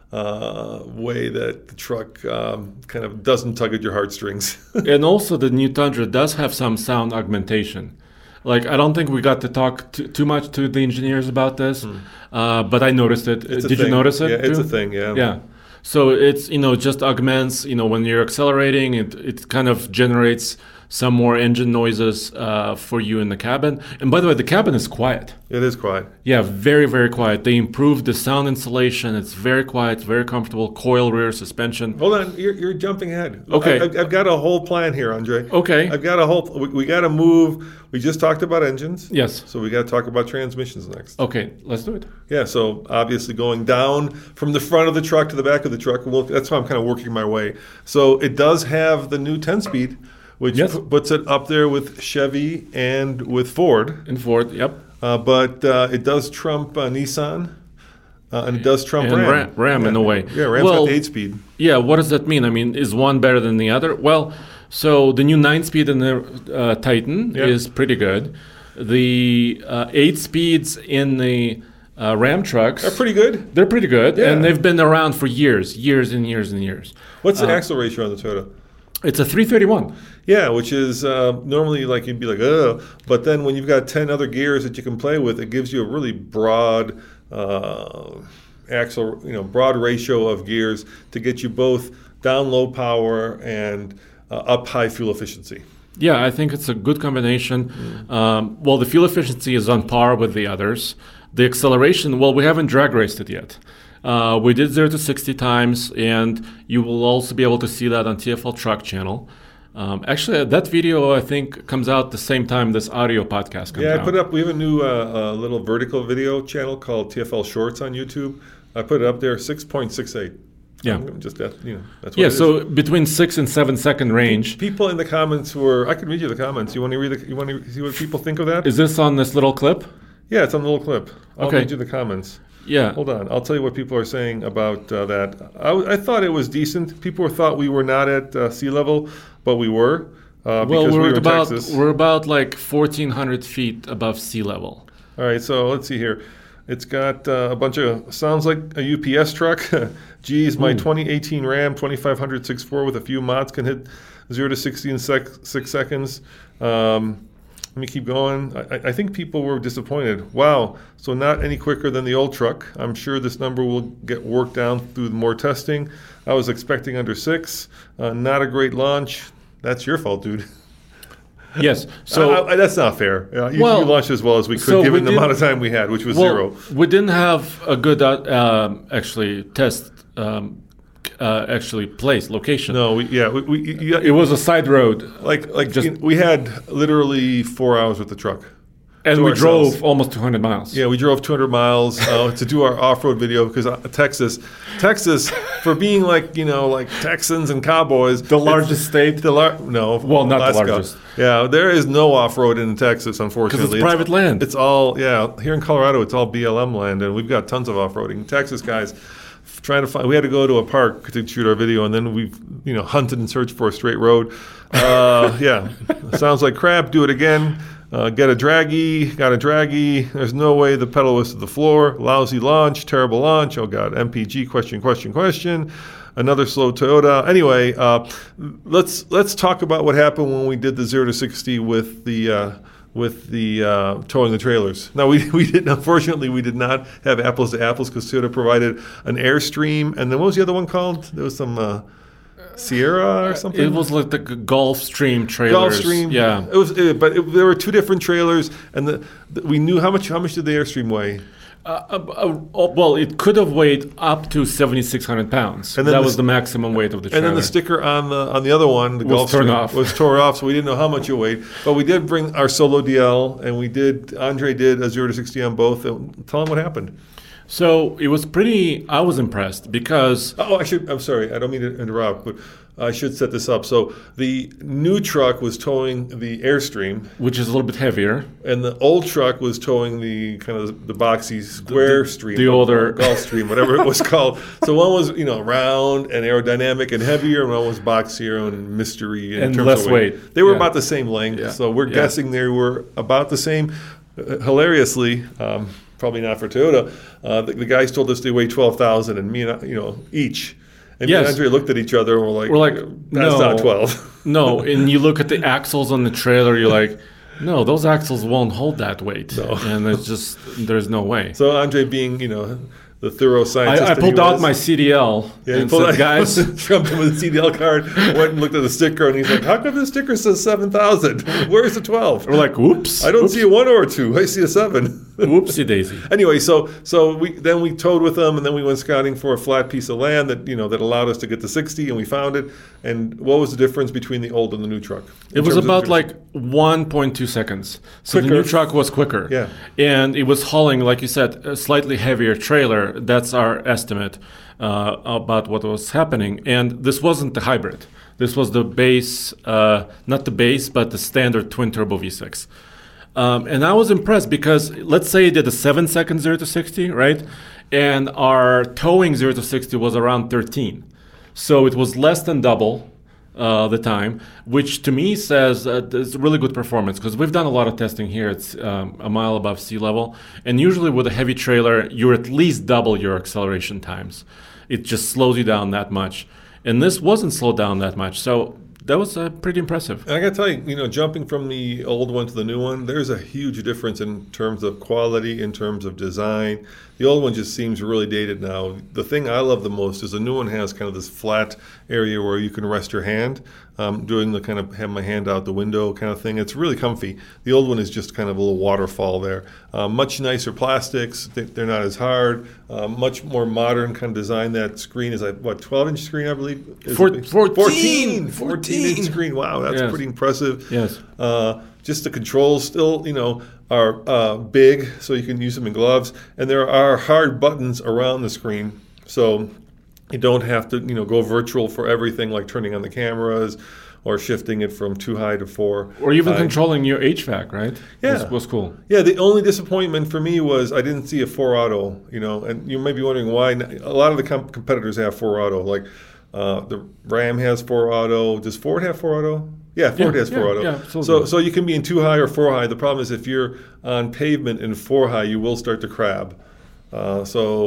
uh, way that the truck um, kind of doesn't tug at your heartstrings. And also, the new Tundra does have some sound augmentation. Like, I don't think we got to talk too, too much to the engineers about this, uh, but I noticed it. It's a Did you thing. notice it? Yeah, it's too? a thing, yeah. Yeah. So it's, you know, just augments, you know, when you're accelerating, it, it kind of generates some more engine noises uh, for you in the cabin. And by the way, the cabin is quiet. It is quiet. Yeah, very, very quiet. They improved the sound insulation. It's very quiet, very comfortable. Coil rear suspension. Hold on, you're, you're jumping ahead. Okay. I, I've, I've got a whole plan here, Andre. Okay. I've got a whole. We, we got to move. We just talked about engines. Yes. So we got to talk about transmissions next. Okay, let's do it. Yeah. So obviously going down from the front of the truck to the back of the truck. Well, that's how I'm kind of working my way. So it does have the new ten-speed, which Yes. pu- puts it up there with Chevy and with Ford. In Ford, yep. Uh, but uh, it does trump uh, Nissan, uh, and it does trump And Ram. Ram- Ram yeah. in a way. Yeah, Ram's Well, got the eight-speed. Yeah, what does that mean? I mean, is one better than the other? Well, so the new nine-speed in the uh, Titan Yeah. is pretty good. The uh, eight speeds in the uh, Ram trucks They're pretty good. They're pretty good, Yeah. and they've been around for years, years and years and years. What's Uh, the axle ratio on the Toyota? It's a three thirty-one. Yeah, which is uh, normally like you'd be like, oh, but then when you've got ten other gears that you can play with, it gives you a really broad uh, axle, you know, broad ratio of gears to get you both down low power and uh, up high fuel efficiency. Yeah, I think it's a good combination. Um, well, the fuel efficiency is on par with the others. The acceleration, well, we haven't drag raced it yet. Uh, we did zero to sixty times, and you will also be able to see that on T F L Truck Channel. Um, actually, that video, I think, comes out the same time this audio podcast comes Yeah, I out. put up, we have a new uh, uh, little vertical video channel called T F L Shorts on YouTube. I put it up there, six point six eight. Yeah. Just that, you know, that's what Yeah, it is. so between six and seven second range. People in the comments were, I can read you the comments. You want to read the, you want to see what people think of that? Is this on this little clip? Yeah, it's on the little clip. I'll Okay. read you the comments. Yeah. Hold on. I'll tell you what people are saying about uh, that. I, w- I thought it was decent. People thought we were not at uh, sea level, but we were uh, Well, because we're we were in about Texas. we're about like fourteen hundred feet above sea level. All right, so let's see here. It's got uh, a bunch of, sounds like a U P S truck. Geez, my twenty eighteen Ram twenty-five hundred six point four with a few mods can hit zero to sixty in sec- six seconds. Um, let me keep going. I, I think people were disappointed. Wow, so not any quicker than the old truck. I'm sure this number will get worked down through more testing. I was expecting under six. Uh, not a great launch. That's your fault, dude. Yes. So So I, I, that's not fair. Uh, you, Well, you launched as well as we could, so we given the did- amount of time we had, which was well, zero. we didn't have a good uh, um, actually test um, uh, actually place location. No, we yeah, we, we you, It was a side road, like like just- in- we had literally four hours with the truck. and to we ourselves. drove almost two hundred miles. Yeah, we drove two hundred miles uh, to do our off-road video because uh, Texas, Texas, for being like you know like Texans and cowboys, The largest state? The lar- no, Well, not the Alaska. largest. Yeah, there is no off-road in Texas, unfortunately. private land. It's all yeah. Here in Colorado, it's all B L M land, and we've got tons of off-roading. Texas guys. f- Trying to find, we had to go to a park to shoot our video, and then we've you know hunted and searched for a straight road. Uh, yeah, sounds like crap. Do it again. Uh, get a draggy, got a draggy. There's no way the pedal was to the floor. Lousy launch, terrible launch. Oh God, M P G question, question, question. Another slow Toyota. Anyway, uh, let's let's talk about what happened when we did the zero to sixty with the uh, with the uh, towing the trailers. Now we we didn't. Unfortunately, we did not have apples to apples because Toyota provided an Airstream, and then what was the other one called? There was some. Uh, Sierra or something. It was like the G- Gulfstream trailers. Gulfstream. Yeah. it was. It, but it, there were two different trailers, and the, the, we knew how much. How much did the Airstream weigh? Uh, uh, uh, oh, well, it could have weighed up to seventy-six hundred pounds. And then that the was s- the maximum weight of the And trailer. then the sticker on the on the other one, the Was torn Gulfstream, off. was tore off, so we didn't know how much it weighed. But we did bring our solo D L, and we did. Andre did a zero to sixty on both. And tell him what happened. So it was pretty. I was impressed because Oh, I should. I'm sorry. I don't mean to interrupt, but I should set this up. So the new truck was towing the Airstream, which is a little bit heavier. and the old truck was towing the kind of the boxy square stream, the older- Gulfstream, whatever it was called. So one was you know round and aerodynamic and heavier, and one was boxier and mystery in And terms less of weight. They were Yeah. about the same length, Yeah. so we're Yeah. guessing they were about the same. Uh, hilariously, um, probably not for Toyota. Uh, the, the guys told us they weigh twelve thousand, and me and I, you know each. And me and Yes. Andre looked at each other and we're like, We're like, that's no. not twelve. No, and you look at the axles on the trailer, you're like, no, those axles won't hold that weight. No. And it's just, there's no way. So Andre, being you know the thorough scientist, I, I that he pulled out was- my C D L Yeah, he and pulled said, out, guys, shoved him with a C D L card, went and looked at the sticker, and he's like, "How come the sticker says seven thousand? Where's the twelve? we're like, whoops. I don't whoops, see a one or a two. I see a seven." Whoopsie daisy. Anyway, so so we then we towed with them, and then we went scouting for a flat piece of land that you know that allowed us to get to sixty, and we found it. And what was the difference between the old and the new truck? in It was terms of about the- like one point two seconds. So the Quicker. new truck was quicker. Yeah. And it was hauling, like you said, a slightly heavier trailer. That's our estimate uh, about what was happening. And this wasn't the hybrid. This was the base, uh, not the base, but the standard twin turbo V six. Um, and I was impressed because let's say it did a seven second zero to sixty, right? And our towing zero to sixty was around thirteen. So it was less than double uh, the time, which to me says uh, it's a really good performance because we've done a lot of testing here. It's um, a mile above sea level. And usually with a heavy trailer, you're at least double your acceleration times. It just slows you down that much. And this wasn't slowed down that much. So that was uh, pretty impressive. And I got to tell you, you know, jumping from the old one to the new one, there's a huge difference in terms of quality, in terms of design. The old one just seems really dated now. The thing I love the most is the new one has kind of this flat area where you can rest your hand. um, doing the kind of have my hand out the window kind of thing. It's really comfy. The old one is just kind of a little waterfall there. Um, much nicer plastics. They, they're not as hard. Um, much more modern kind of design. That screen is like, what, twelve inch screen, I believe? Is Four, it? fourteen! fourteen inch screen. Wow, that's Yes. pretty impressive. Yes. Uh, just the controls still, you know, are uh, big, so you can use them in gloves. And there are hard buttons around the screen, so you don't have to, you know, go virtual for everything, like turning on the cameras or shifting it from too high to four. Or even high. controlling your H V A C, right? Yeah. Was, was cool. Yeah, the only disappointment for me was I didn't see a four auto, you know, and you may be wondering why. A lot of the com- competitors have four auto, like uh, the Ram has four auto. Does Ford have four auto? Yeah, Ford Yeah, has four yeah, auto. yeah, absolutely. so, so you can be in two high or four high. The problem is if you're on pavement in four high, you will start to crab. Uh,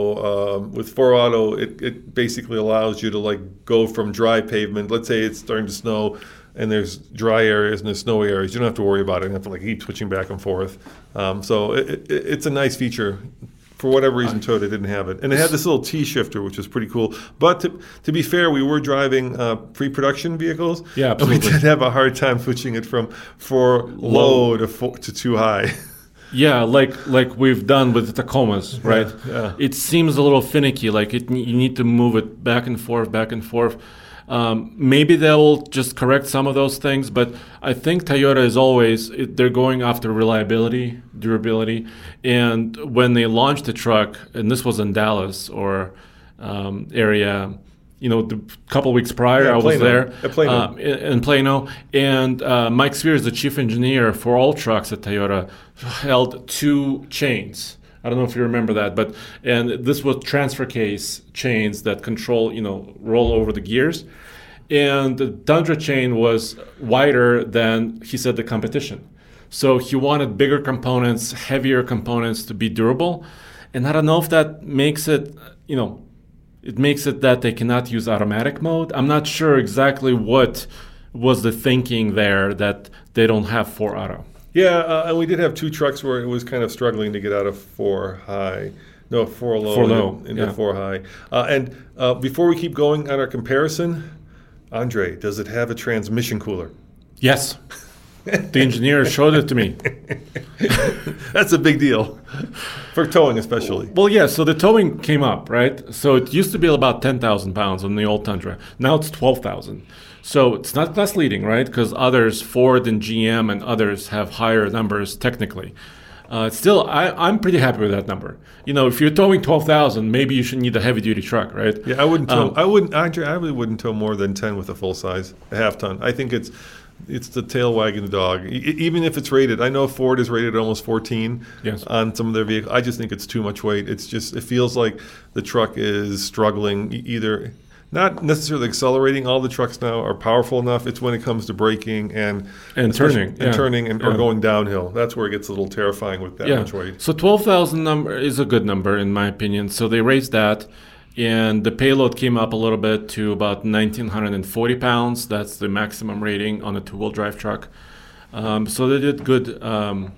so um, with four auto, it, it basically allows you to like go from dry pavement. Let's say it's starting to snow, and there's dry areas and there's snowy areas. You don't have to worry about it. You don't have to like keep switching back and forth. Um, so it, it, it's a nice feature. For whatever reason, Toyota didn't have it. And it had this little T shifter, which was pretty cool. But to, to be fair, we were driving uh, pre-production vehicles. Yeah, and we absolutely. did have a hard time switching it from four low to, four, to too high. Yeah, like like we've done with the Tacomas, right? Yeah, yeah. It seems a little finicky. Like it, you need to move it back and forth, back and forth. Um, maybe they'll just correct some of those things, but I think Toyota is always it, they're going after reliability, durability, and when they launched the truck, and this was in Dallas or um, area. You know, the couple weeks prior, Yeah, I was Plano. there At Plano. uh, in, in Plano, and uh, Mike Spears, the chief engineer for all trucks at Toyota, held two chains. I don't know if you remember that, but and this was transfer case chains that control, you know, roll over the gears, and the Tundra chain was wider than he said the competition. So he wanted bigger components, heavier components to be durable, and I don't know if that makes it, you know. It makes it that they cannot use automatic mode. I'm not sure exactly what was the thinking there that they don't have four auto. Yeah, uh, and we did have two trucks where it was kind of struggling to get out of four high. No, four low, Four into, low, into yeah. four high. Uh, and uh, before we keep going on our comparison, Andre, does it have a transmission cooler? Yes. The engineer showed it to me. That's a big deal, for towing especially. Well, yeah, so the towing came up, right? So it used to be about ten thousand pounds on the old Tundra. Now it's twelve thousand. So it's not class leading, right? Because others, Ford and G M and others have higher numbers technically. Uh, still, I, I'm pretty happy with that number. You know, if you're towing twelve thousand, maybe you should need a heavy-duty truck, right? Yeah, I wouldn't tow. Um, I wouldn't. Andre, I really wouldn't tow more than ten with a full size, a half ton. I think it's it's the tail wagging the dog. E- even if it's rated, I know Ford is rated at almost fourteen Yes. on some of their vehicles. I just think it's too much weight. It's just it feels like the truck is struggling e- either. Not necessarily accelerating. All the trucks now are powerful enough. It's when it comes to braking and And especially- turning, and yeah. turning, and or Yeah. going downhill. That's where it gets a little terrifying with that yeah. much weight. So twelve thousand number is a good number in my opinion. So they raised that, and the payload came up a little bit to about one thousand nine hundred forty pounds. That's the maximum rating on a two-wheel drive truck. Um, so they did good. Um,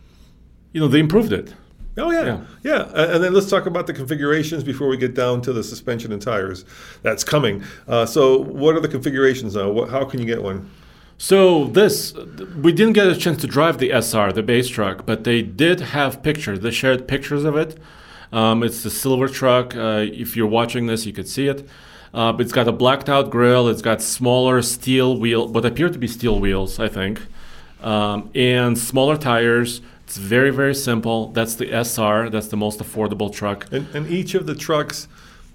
you know, they improved it. Oh, yeah. Yeah. Yeah. Uh, And then let's talk about the configurations before we get down to the suspension and tires. That's coming. Uh, so what are the configurations now? What, how can you get one? So this, we didn't get a chance to drive the S R, the base truck, but they did have pictures. They shared pictures of it. Um, it's the silver truck. Uh, if you're watching this, you could see it. Uh, but it's got a blacked out grille. It's got smaller steel wheel, what appear to be steel wheels, I think, um, and smaller tires. It's very, very simple. That's the S R. That's the most affordable truck. And, and each of the trucks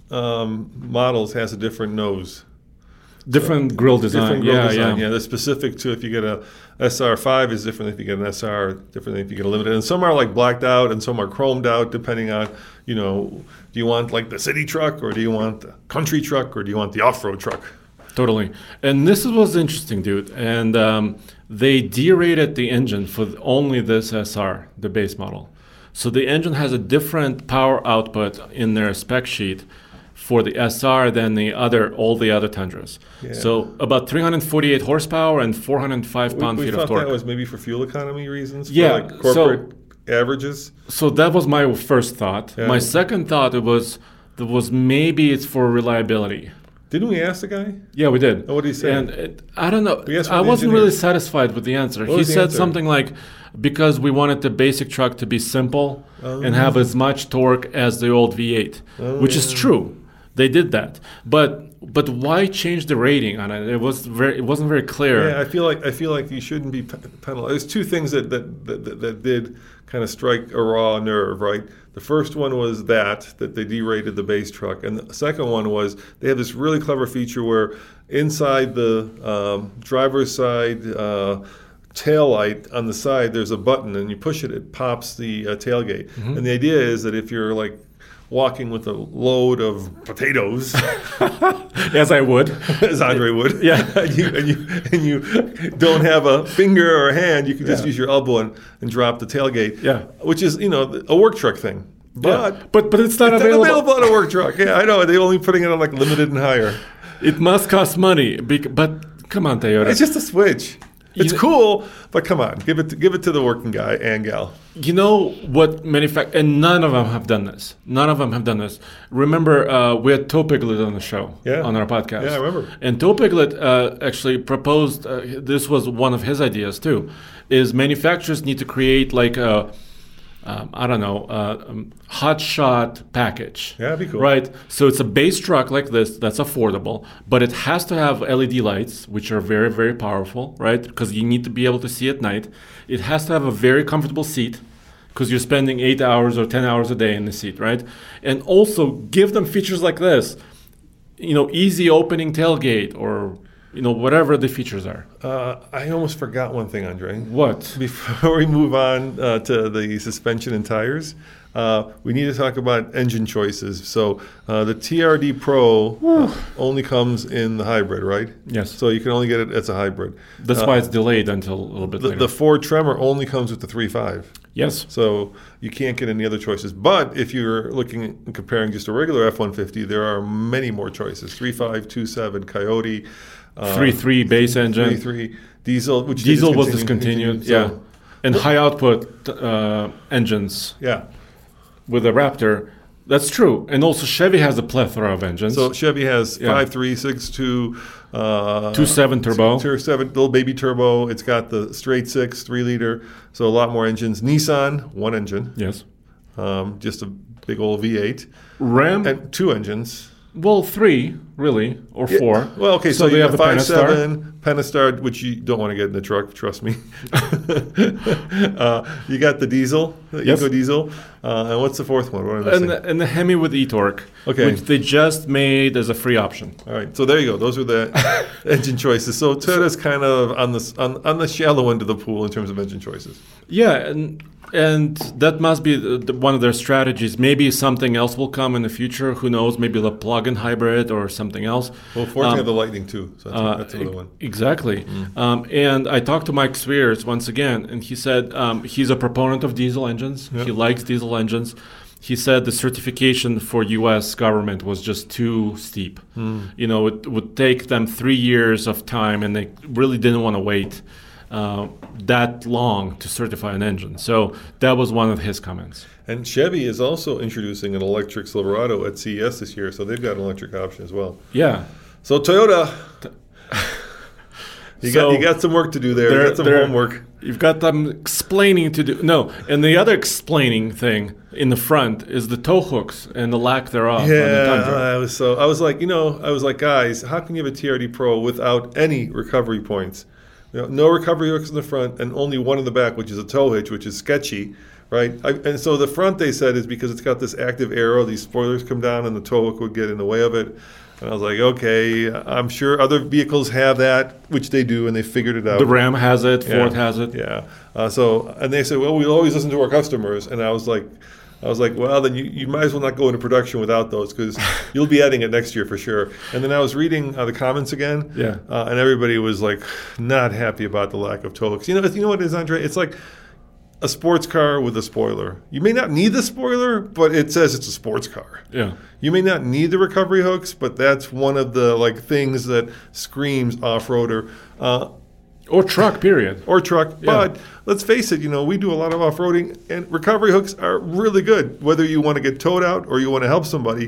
um, models has a different nose. Different grill design. Different grill yeah, design. yeah. Yeah, they're specific to if you get a S R five is different if you get an S R, different if you get a limited. And some are like blacked out and some are chromed out depending on, you know, do you want like the city truck or do you want the country truck or do you want the off-road truck? Totally. And this was interesting, dude. And um, they derated the engine for only this S R, the base model. So the engine has a different power output in their spec sheet for the S R than the other all the other Tundras. Yeah. So about three hundred forty-eight horsepower and four hundred five We, pound we feet of thought torque. that was maybe for fuel economy reasons, for Yeah, like corporate averages. So that was my first thought. Yeah. My second thought it was it was maybe it's for reliability. Didn't we ask the guy? Yeah, we did. Oh, what did he say? And it, I don't know. We asked I the wasn't engineer. really satisfied with the answer. What He was the said answer? something like, because we wanted the basic truck to be simple and have as much torque as the old V eight, Oh, which is yeah. true. They did that, but but why change the rating on it? It was very. It wasn't very clear. Yeah, I feel like I feel like you shouldn't be pe- penalized. There's two things that that, that, that that did kind of strike a raw nerve, right? The first one was that that they derated the base truck, and the second one was they have this really clever feature where inside the um, driver's side uh, tail light on the side, there's a button, and you push it, it pops the uh, tailgate. Mm-hmm. And the idea is that if you're like walking with a load of potatoes, As I would. as Andre would, Yeah. and, you, and you and you don't have a finger or a hand, you can just Yeah. use your elbow and, and drop the tailgate. Yeah. which is you know a work truck thing, but Yeah. but but it's not it's available. not available on a work truck. Yeah, I know they're only putting it on like limited and higher. It must cost money. bec- But come on, Toyota. It's just a switch. It's You- cool, but come on, give it to, give it to the working guy and gal. You know what manufact and none of them have done this. None of them have done this. Remember, uh, we had Toe Piglet on the show, Yeah. on our podcast. Yeah, I remember. And Toe Piglet uh, actually proposed. Uh, this was one of his ideas too. Is manufacturers need to create like a, um, I don't know, uh, um, hot shot package. Yeah, that'd be cool. Right. So it's a base truck like this that's affordable, but it has to have L E D lights, which are very, very powerful, right? Because you need to be able to see at night. It has to have a very comfortable seat, because you're spending eight hours or ten hours a day in the seat, right? And also give them features like this, you know, easy opening tailgate, or you know, whatever the features are. Uh, I almost forgot one thing, Andre. What? Before we move on uh, to the suspension and tires, uh, we need to talk about engine choices. So uh, the T R D Pro uh, only comes in the hybrid, right? Yes. So you can only get it as a hybrid. That's Uh, why it's delayed until a little bit the, later. the Ford Tremor only comes with the three point five. yes. So you can't get any other choices. But if you're looking and comparing just a regular F one fifty, there are many more choices. three point five, two point seven, Coyote. Uh, three point three base engine. three point three diesel, which they Diesel was discontinued, discontinued. so- Yeah. And high output uh, engines Yeah. with the Raptor. That's true. And also Chevy has a plethora of engines. So Chevy has Yeah. five point three, six point two, uh, two point seven turbo. two point seven, little baby turbo. It's got the straight six, three liter, so a lot more engines. Nissan, one engine, Yes. um, just a big old V eight, Ram. and two engines. Well, three, really, or four. Well, okay, so, they you have have the five Pentastar. seven, Pentastar, which you don't want to get in the truck, trust me. uh, you got the diesel, the Yes. Eco Diesel, uh, and what's the fourth one? What am I missing? And the, and the Hemi with e-torque, Okay. which they just made as a free option. All right, so there you go. Those are the engine choices. So Toyota's kind of on the on, on the shallow end of the pool in terms of engine choices. Yeah, and and that must be the, the, one of their strategies. Maybe something else will come in the future. Who knows? Maybe the plug-in hybrid or something else. Well, Ford Um, have the Lightning too, so that's, Uh, that's another one. Exactly. Um, and I talked to Mike Spears once again, and he said um, he's a proponent of diesel engines. Yeah. He likes diesel engines. He said the certification for U S government was just too steep. You know, it would take them three years of time, and they really didn't want to wait uh, that long to certify an engine. So that was one of his comments. And Chevy is also introducing an electric Silverado at C E S this year, so they've got an electric option as well. Yeah. So Toyota, you So got you got some work to do there. You They're- got some they're- homework. You've got them explaining to do. No, and the other explaining thing in the front is the tow hooks and the lack thereof on the Yeah, Tundra. I was so I was like, you know, I was like, guys, how can you have a T R D Pro without any recovery points? You know, no recovery hooks in the front and only one in the back, which is a tow hitch, which is sketchy, right? I, and so the front, they said, is because it's got this active arrow. These spoilers come down, and the tow hook would get in the way of it. And I was like, okay, I'm sure other vehicles have that, which they do, and they figured it out. The Ram has it. Yeah. Ford has it. Yeah. Uh, so, and they said, well, we always listen to our customers. And I was like, I was like, well, then you, you might as well not go into production without those, because you'll be adding it next year for sure. And then I was reading uh, the comments again, Yeah. uh, and everybody was like not happy about the lack of tow hooks. You know, you know what it is, Andre? It's like a sports car with a spoiler. You may not need the spoiler, but it says it's a sports car. Yeah. You may not need the recovery hooks, but that's one of the like things that screams off-roader. Uh, Or truck, period. or truck. Yeah. But let's face it, you know, we do a lot of off-roading, and recovery hooks are really good, whether you want to get towed out or you want to help somebody.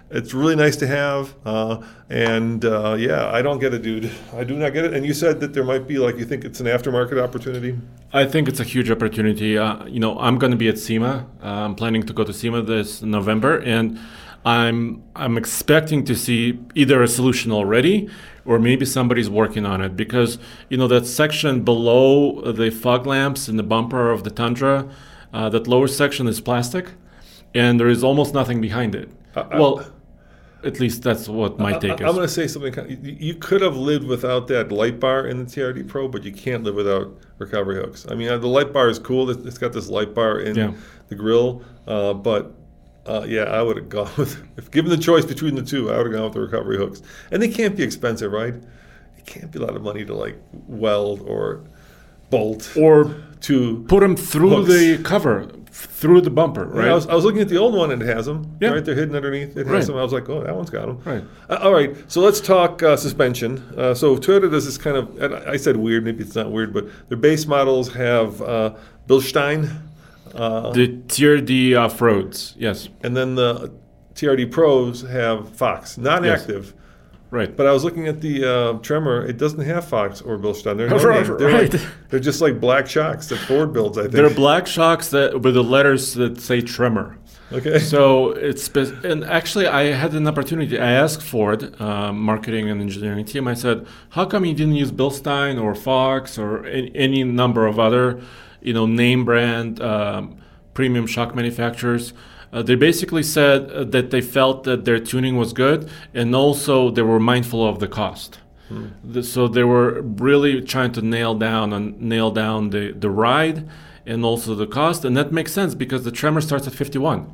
It's really nice to have, uh, and uh, yeah, I don't get it, dude. I do not get it. And you said that there might be, like, you think it's an aftermarket opportunity? I think it's a huge opportunity. Uh, you know, I'm going to be at SEMA. Uh, I'm planning to go to SEMA this November, and I'm I'm expecting to see either a solution already, or maybe somebody's working on it, because you know that section below the fog lamps in the bumper of the Tundra, uh, that lower section is plastic, and there is almost nothing behind it. Uh, well. At least that's what my take I, is. I'm going to say something. Kind of, you, you could have lived without that light bar in the T R D Pro, but you can't live without recovery hooks. I mean, the light bar is cool. It's got this light bar in yeah. the grill, uh, but uh, yeah, I would have gone with, if given the choice between the two, I would have gone with the recovery hooks. And they can't be expensive, right? It can't be a lot of money to like weld or bolt or to put them through hooks. The cover. Through the bumper, right? Yeah, I, was, I was looking at the old one and it has them. Yeah. Right, they're hidden underneath. It has right. them. I was like, oh, that one's got them. Right. Uh, all right, so let's talk uh, suspension. Uh, so Toyota does this kind of, and I said weird, maybe it's not weird, but their base models have uh, Bilstein. Uh, the T R D off-roads, yes. And then the T R D Pros have Fox, non-active. Yes. Right. But I was looking at the uh, Tremor. It doesn't have Fox or Bilstein. They're, no right. name. They're, right. like, they're just like black shocks that Ford builds, I think. They're black shocks that with the letters that say Tremor. Okay. So it's spe- and actually I had an opportunity. I asked Ford uh, marketing and engineering team. I said, "How come you didn't use Bilstein or Fox or any, any number of other, you know, name brand um, premium shock manufacturers?" Uh, they basically said uh, that they felt that their tuning was good, and also they were mindful of the cost. Hmm. The, so they were really trying to nail down and nail down the, the ride and also the cost, and that makes sense because the Tremor starts at fifty-one.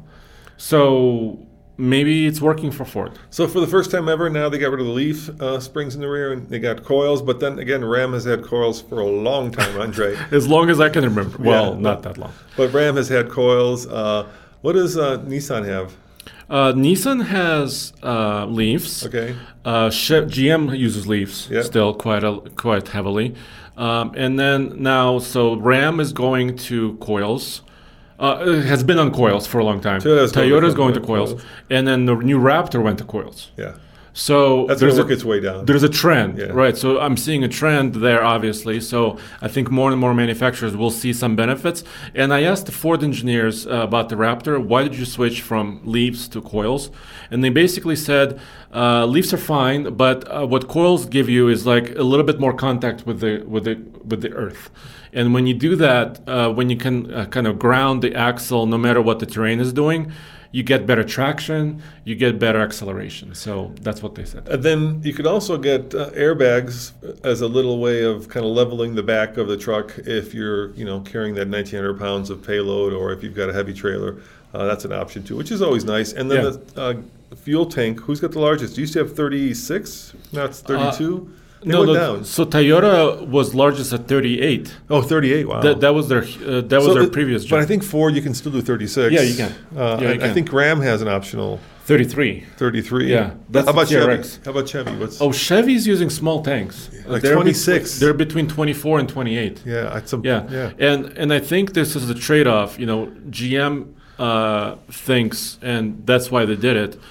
So maybe it's working for Ford. So for the first time ever, now they got rid of the leaf uh, springs in the rear, and they got coils. But then again, Ram has had coils for a long time, Andre. As long as I can remember. Well, yeah, not that long. But Ram has had coils. Uh, What does uh, Nissan have? Uh, Nissan has uh, leaves. Okay. Uh, G M uses leaves yep. still quite a, quite heavily, um, and then now so Ram is going to coils. Uh, it has been on coils for a long time. Toyota's Toyota is going to coils. coils, and then the new Raptor went to coils. Yeah. So that's going to work its way down. There's a trend, yeah. right? So I'm seeing a trend there, obviously. So I think more and more manufacturers will see some benefits. And I asked the Ford engineers uh, about the Raptor, why did you switch from leaves to coils? And they basically said uh, leaves are fine, but uh, what coils give you is like a little bit more contact with the with the with the earth. And when you do that, uh, when you can uh, kind of ground the axle, no matter what the terrain is doing, you get better traction, you get better acceleration. So that's what they said. And then you could also get uh, airbags as a little way of kind of leveling the back of the truck if you're, you know, carrying that nineteen hundred pounds of payload, or if you've got a heavy trailer. Uh, that's an option too, which is always nice. And then yeah. the uh, fuel tank. Who's got the largest? You used to have thirty-six. Now it's thirty-two. Uh, They no, went the, down. So Toyota was largest at thirty-eight. Oh, thirty-eight. Wow. That, that was their uh, that was so their the, previous. But job. I think Ford you can still do thirty-six. Yeah, you can. Uh, yeah, you I, can. I think Ram has an optional thirty-three. thirty-three. Yeah. That's How about T R Chevy? X. How about Chevy? What's oh, Chevy's using small tanks. Like they're twenty-six. Be, they're between twenty-four and twenty-eight. Yeah. It's a, yeah. Yeah. And and I think this is the trade-off. You know, G M uh, thinks, and that's why they did it,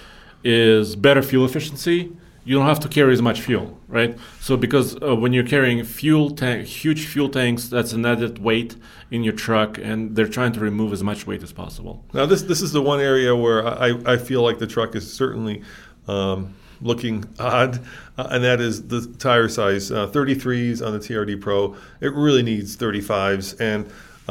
is better fuel efficiency. You don't have to carry as much fuel, right? So because uh, when you're carrying fuel tank, huge fuel tanks, that's an added weight in your truck, and they're trying to remove as much weight as possible. Now this this is the one area where I, I feel like the truck is certainly um, looking odd, uh, and that is the tire size. Uh, thirty-threes on the T R D Pro. It really needs thirty-fives, and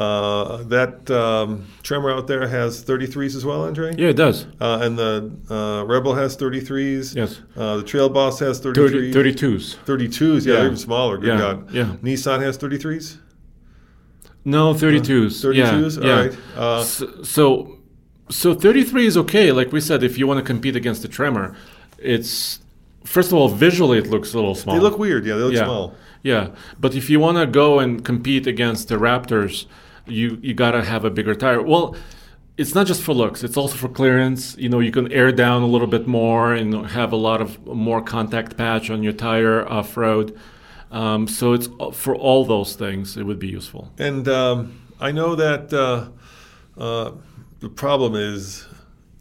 Uh, that um, Tremor out there has thirty-threes as well, Andre? Yeah, it does. Uh, and the uh, Rebel has thirty-threes. Yes. Uh, the Trail Boss has thirty-threes. thirty, thirty-twos. thirty-twos, yeah, yeah. they're even smaller. Good yeah. God. Yeah. Nissan has thirty-threes? No, thirty-twos. Uh, thirty-twos? Yeah. All yeah. right. Uh, so, so, so thirty-three is okay. Like we said, if you want to compete against the Tremor, it's, first of all, visually it looks a little small. they look weird. Yeah, they look yeah. small. Yeah. But if you want to go and compete against the Raptors, you, you got to have a bigger tire. Well, it's not just for looks. It's also for clearance. You know, you can air down a little bit more and have a lot of more contact patch on your tire off-road. Um, so it's for all those things, it would be useful. And um, I know that uh, uh, the problem is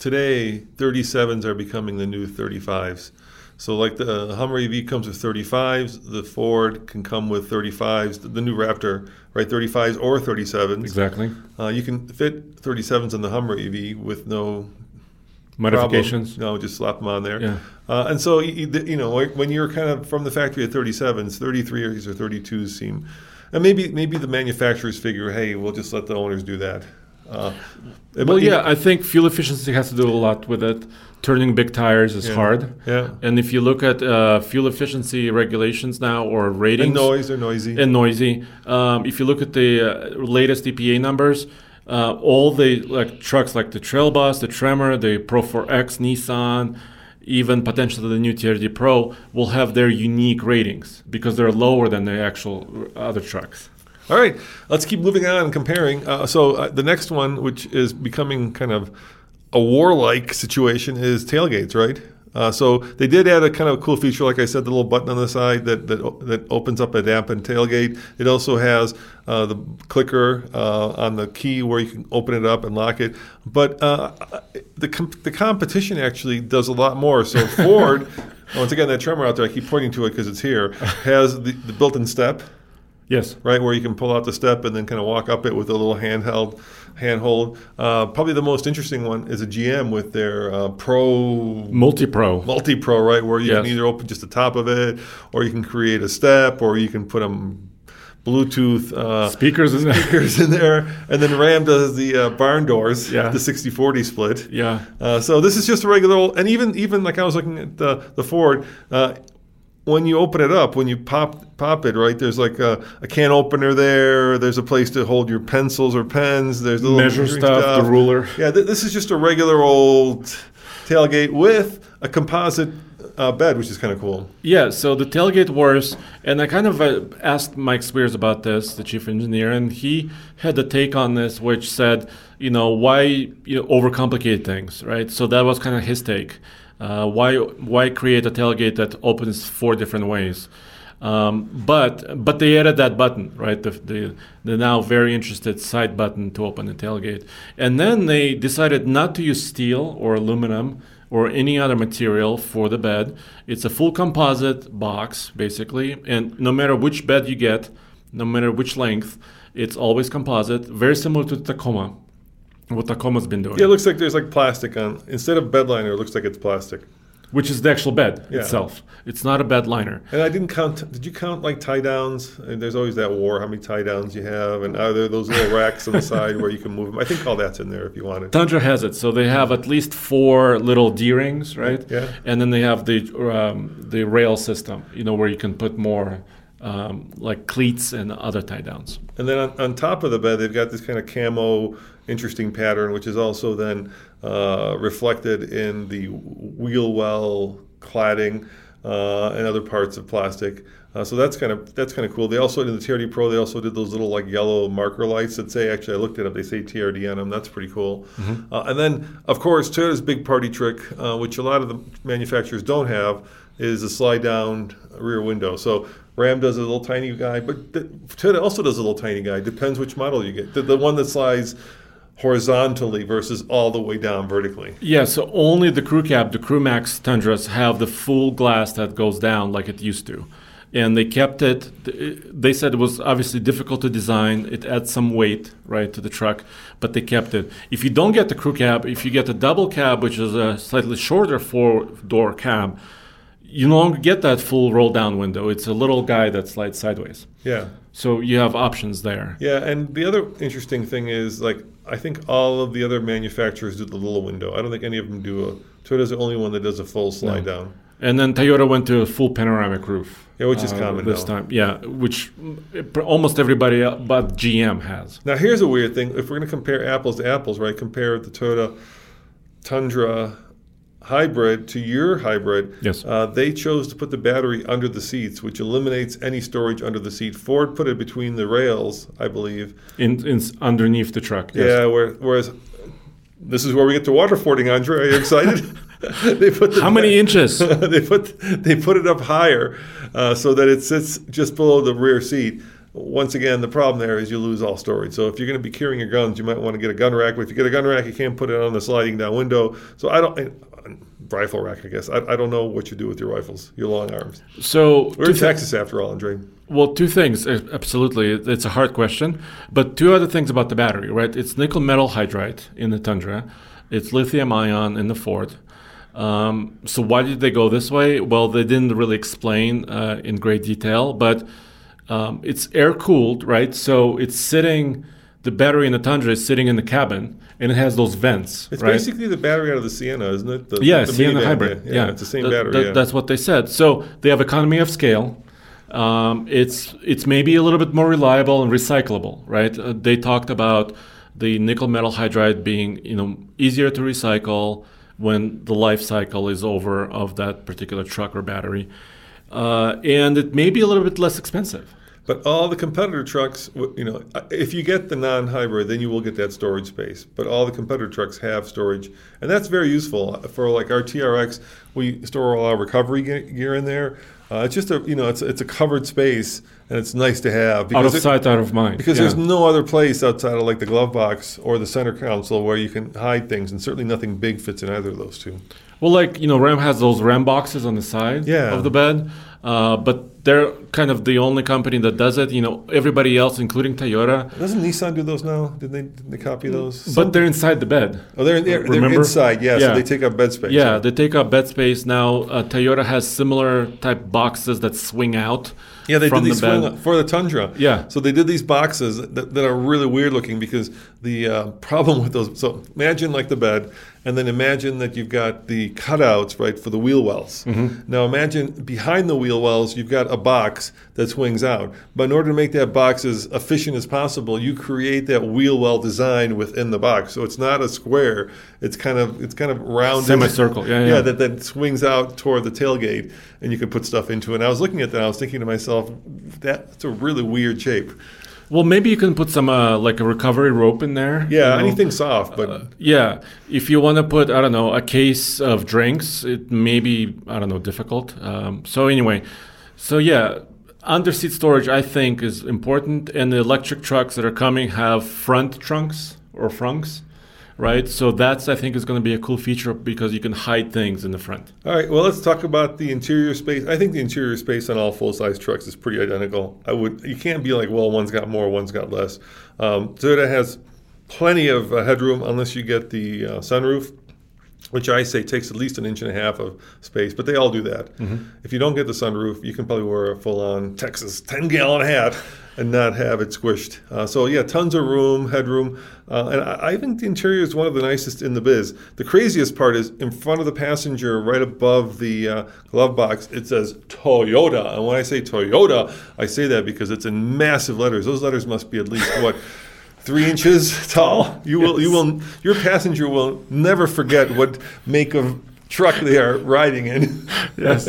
today, thirty-sevens are becoming the new thirty-fives. So like the uh, Hummer E V comes with thirty-fives, the Ford can come with thirty-fives, the, the new Raptor, right, thirty-fives or thirty-sevens. Exactly. Uh, you can fit thirty-sevens in the Hummer E V with no modifications. problem. No, just slap them on there. Yeah. Uh, and so, you, you know, when you're kind of from the factory at thirty-sevens, thirty-threes or thirty-twos seem, and maybe maybe the manufacturers figure, hey, we'll just let the owners do that. Uh, well, yeah, I think fuel efficiency has to do a lot with it. Turning big tires is yeah, hard. Yeah. And if you look at uh, fuel efficiency regulations now or ratings. And noise, they're noisy. And noisy. Um, if you look at the uh, latest E P A numbers, uh, all the like trucks like the Trail Bus, the Tremor, the Pro four X, Nissan, even potentially the new T R D Pro will have their unique ratings because they're lower than the actual other trucks. All right, let's keep moving on and comparing. Uh, so uh, the next one, which is becoming kind of a warlike situation, is tailgates, right? Uh, so they did add a kind of cool feature, like I said, the little button on the side that that, that opens up a dampened tailgate. It also has uh, the clicker uh, on the key where you can open it up and lock it. But uh, the com- the competition actually does a lot more. So Ford, once again, that Tremor out there, I keep pointing to it because it's here, has the, the built-in step. Yes. Right, where you can pull out the step and then kind of walk up it with a little handheld handhold. Uh, probably the most interesting one is a G M with their uh, Pro... Multi-Pro. Multi-Pro, right, where you yes. can either open just the top of it, or you can create a step, or you can put them Bluetooth uh, speakers in there. Speakers in there, and then Ram does the uh, barn doors, yeah. the sixty forty split. Yeah. Uh, so this is just a regular old, and even even like I was looking at the the Ford. Uh, When you open it up, when you pop pop it, right, there's like a, a can opener there. There's a place to hold your pencils or pens. There's a little measure stuff, stuff, the ruler. Yeah, th- this is just a regular old tailgate with a composite uh, bed, which is kind of cool. Yeah, so the tailgate works, and I kind of uh, asked Mike Spears about this, the chief engineer, and he had a take on this, which said, you know, why you know, overcomplicate things, right? So that was kind of his take. Uh, why why create a tailgate that opens four different ways? Um, but but they added that button, right? The, the the now very interested side button to open the tailgate, and then they decided not to use steel or aluminum or any other material for the bed. It's a full composite box basically, and no matter which bed you get, no matter which length, it's always composite. Very similar to Tacoma. What Tacoma's been doing. Yeah, it looks like there's like plastic on, instead of bed liner, it looks like it's plastic. Which is the actual bed yeah. itself. It's not a bed liner. And I didn't count, did you count like tie downs? And there's always that war, how many tie downs you have, and are there those little racks on the side where you can move them? I think all that's in there if you want it. Tundra has it. So they have at least four little D-rings, right? Yeah. And then they have the um, the rail system, you know, where you can put more um, like cleats and other tie downs. And then on, on top of the bed, they've got this kind of camo interesting pattern, which is also then uh, reflected in the wheel well cladding uh, and other parts of plastic. Uh, so that's kind of that's kind of cool. They also in the T R D Pro, they also did those little like yellow marker lights that say, actually I looked it up, they say T R D on them. That's pretty cool. Mm-hmm. Uh, and then of course Toyota's big party trick, uh, which a lot of the manufacturers don't have, is a slide down rear window. So Ram does a little tiny guy, but the, Toyota also does a little tiny guy. Depends which model you get. The, the one that slides horizontally versus all the way down vertically. Yeah, so only the Crew Cab, the Crew Max Tundras have the full glass that goes down like it used to. And they kept it, they said it was obviously difficult to design. It adds some weight, right, to the truck, but they kept it. If you don't get the Crew Cab, if you get the double cab, which is a slightly shorter four-door cab, you no longer get that full roll-down window. It's a little guy that slides sideways. Yeah. So you have options there. Yeah, and the other interesting thing is, like, I think all of the other manufacturers do the little window. I don't think any of them do a... Toyota's the only one that does a full slide no. down. And then Toyota went to a full panoramic roof. Yeah, which is uh, common this now. time. Yeah, which almost everybody but G M has. Now, here's a weird thing. If we're going to compare apples to apples, right, compare the Toyota Tundra hybrid to your hybrid, yes. uh, they chose to put the battery under the seats, which eliminates any storage under the seat. Ford put it between the rails, I believe. In, in underneath the truck, yes. Yeah, where, whereas this is where we get to waterfording, Andre. Are you excited? they put the How many inches? they put they put it up higher uh, so that it sits just below the rear seat. once again, the problem there is you lose all storage. So if you're going to be carrying your guns, you might want to get a gun rack. But if you get a gun rack, you can't put it on the sliding down window. So I don't. Rifle rack, I guess. I, I don't know what you do with your rifles, your long arms. So we're in Texas after all, Andre. Well, two things. Absolutely, it's a hard question. But two other things about the battery, right? It's nickel metal hydride in the Tundra. It's lithium ion in the Ford. Um, so why did they go this way? Well, they didn't really explain uh, in great detail, but um, it's air cooled, right? So it's sitting. The battery in the Tundra is sitting in the cabin, and it has those vents. It's right? basically the battery out of the Sienna, isn't it? The, yeah, the Sienna minivan, hybrid. Yeah, yeah, yeah, it's the same Th- battery. th- yeah. That's what they said. So they have economy of scale. Um, it's it's maybe a little bit more reliable and recyclable, right? Uh, they talked about the nickel metal hydride being, you know, easier to recycle when the life cycle is over of that particular truck or battery, uh, and it may be a little bit less expensive. But all the competitor trucks, you know, if you get the non-hybrid, then you will get that storage space. But all the competitor trucks have storage, and that's very useful for like our T R X. We store all our recovery gear in there. Uh, it's just a, you know, it's it's a covered space, and it's nice to have. Out of it, sight, out of mind. Because yeah. there's no other place outside of like the glove box or the center console where you can hide things, and certainly nothing big fits in either of those two. Well, like, you know, Ram has those Ram boxes on the side yeah. of the bed, uh, but they're kind of the only company that does it. You know, everybody else, including Toyota. Doesn't Nissan do those now? Did they, did they copy those? But Some, they're inside the bed. Oh, they're, they're, they're Remember? inside, yeah, yeah. so they take up bed space. Yeah, they take up bed space now. Uh, Toyota has similar type boxes that swing out. Yeah, they from did these the bed. swing for the Tundra. Yeah. So they did these boxes that, that are really weird looking because the uh, problem with those. So imagine like the bed, and then imagine that you've got the cutouts right for the wheel wells. Mm-hmm. Now imagine behind the wheel wells you've got a box that swings out. But in order to make that box as efficient as possible, you create that wheel well design within the box. So it's not a square. It's kind of it's kind of rounded. Semicircle. Yeah, yeah. Yeah, that that swings out toward the tailgate, and you can put stuff into it. And I was looking at that, and I was thinking to myself, that's a really weird shape. Well, maybe you can put some uh, like a recovery rope in there. Yeah, you know? anything soft, but uh, yeah, if you want to put, I don't know, a case of drinks, it may be, I don't know, difficult. Um, so anyway, so yeah, under seat storage I think is important, and the electric trucks that are coming have front trunks or frunks. Right, so that's I think is going to be a cool feature because you can hide things in the front. All right, well let's talk about the interior space. I think the interior space on all full-size trucks is pretty identical. I would, you can't be like, well, one's got more, one's got less. Um, Toyota has plenty of uh, headroom unless you get the uh, sunroof, which I say takes at least an inch and a half of space, but they all do that. Mm-hmm. If you don't get the sunroof, you can probably wear a full-on Texas ten-gallon hat and not have it squished. Uh, so yeah, tons of room, headroom, uh, and I, I think the interior is one of the nicest in the biz. The craziest part is in front of the passenger, right above the uh, glove box, it says Toyota. And when I say Toyota, I say that because it's in massive letters. Those letters must be at least, what, three inches tall? You will, yes. you will, your passenger will never forget what make of truck they are riding in. Yes.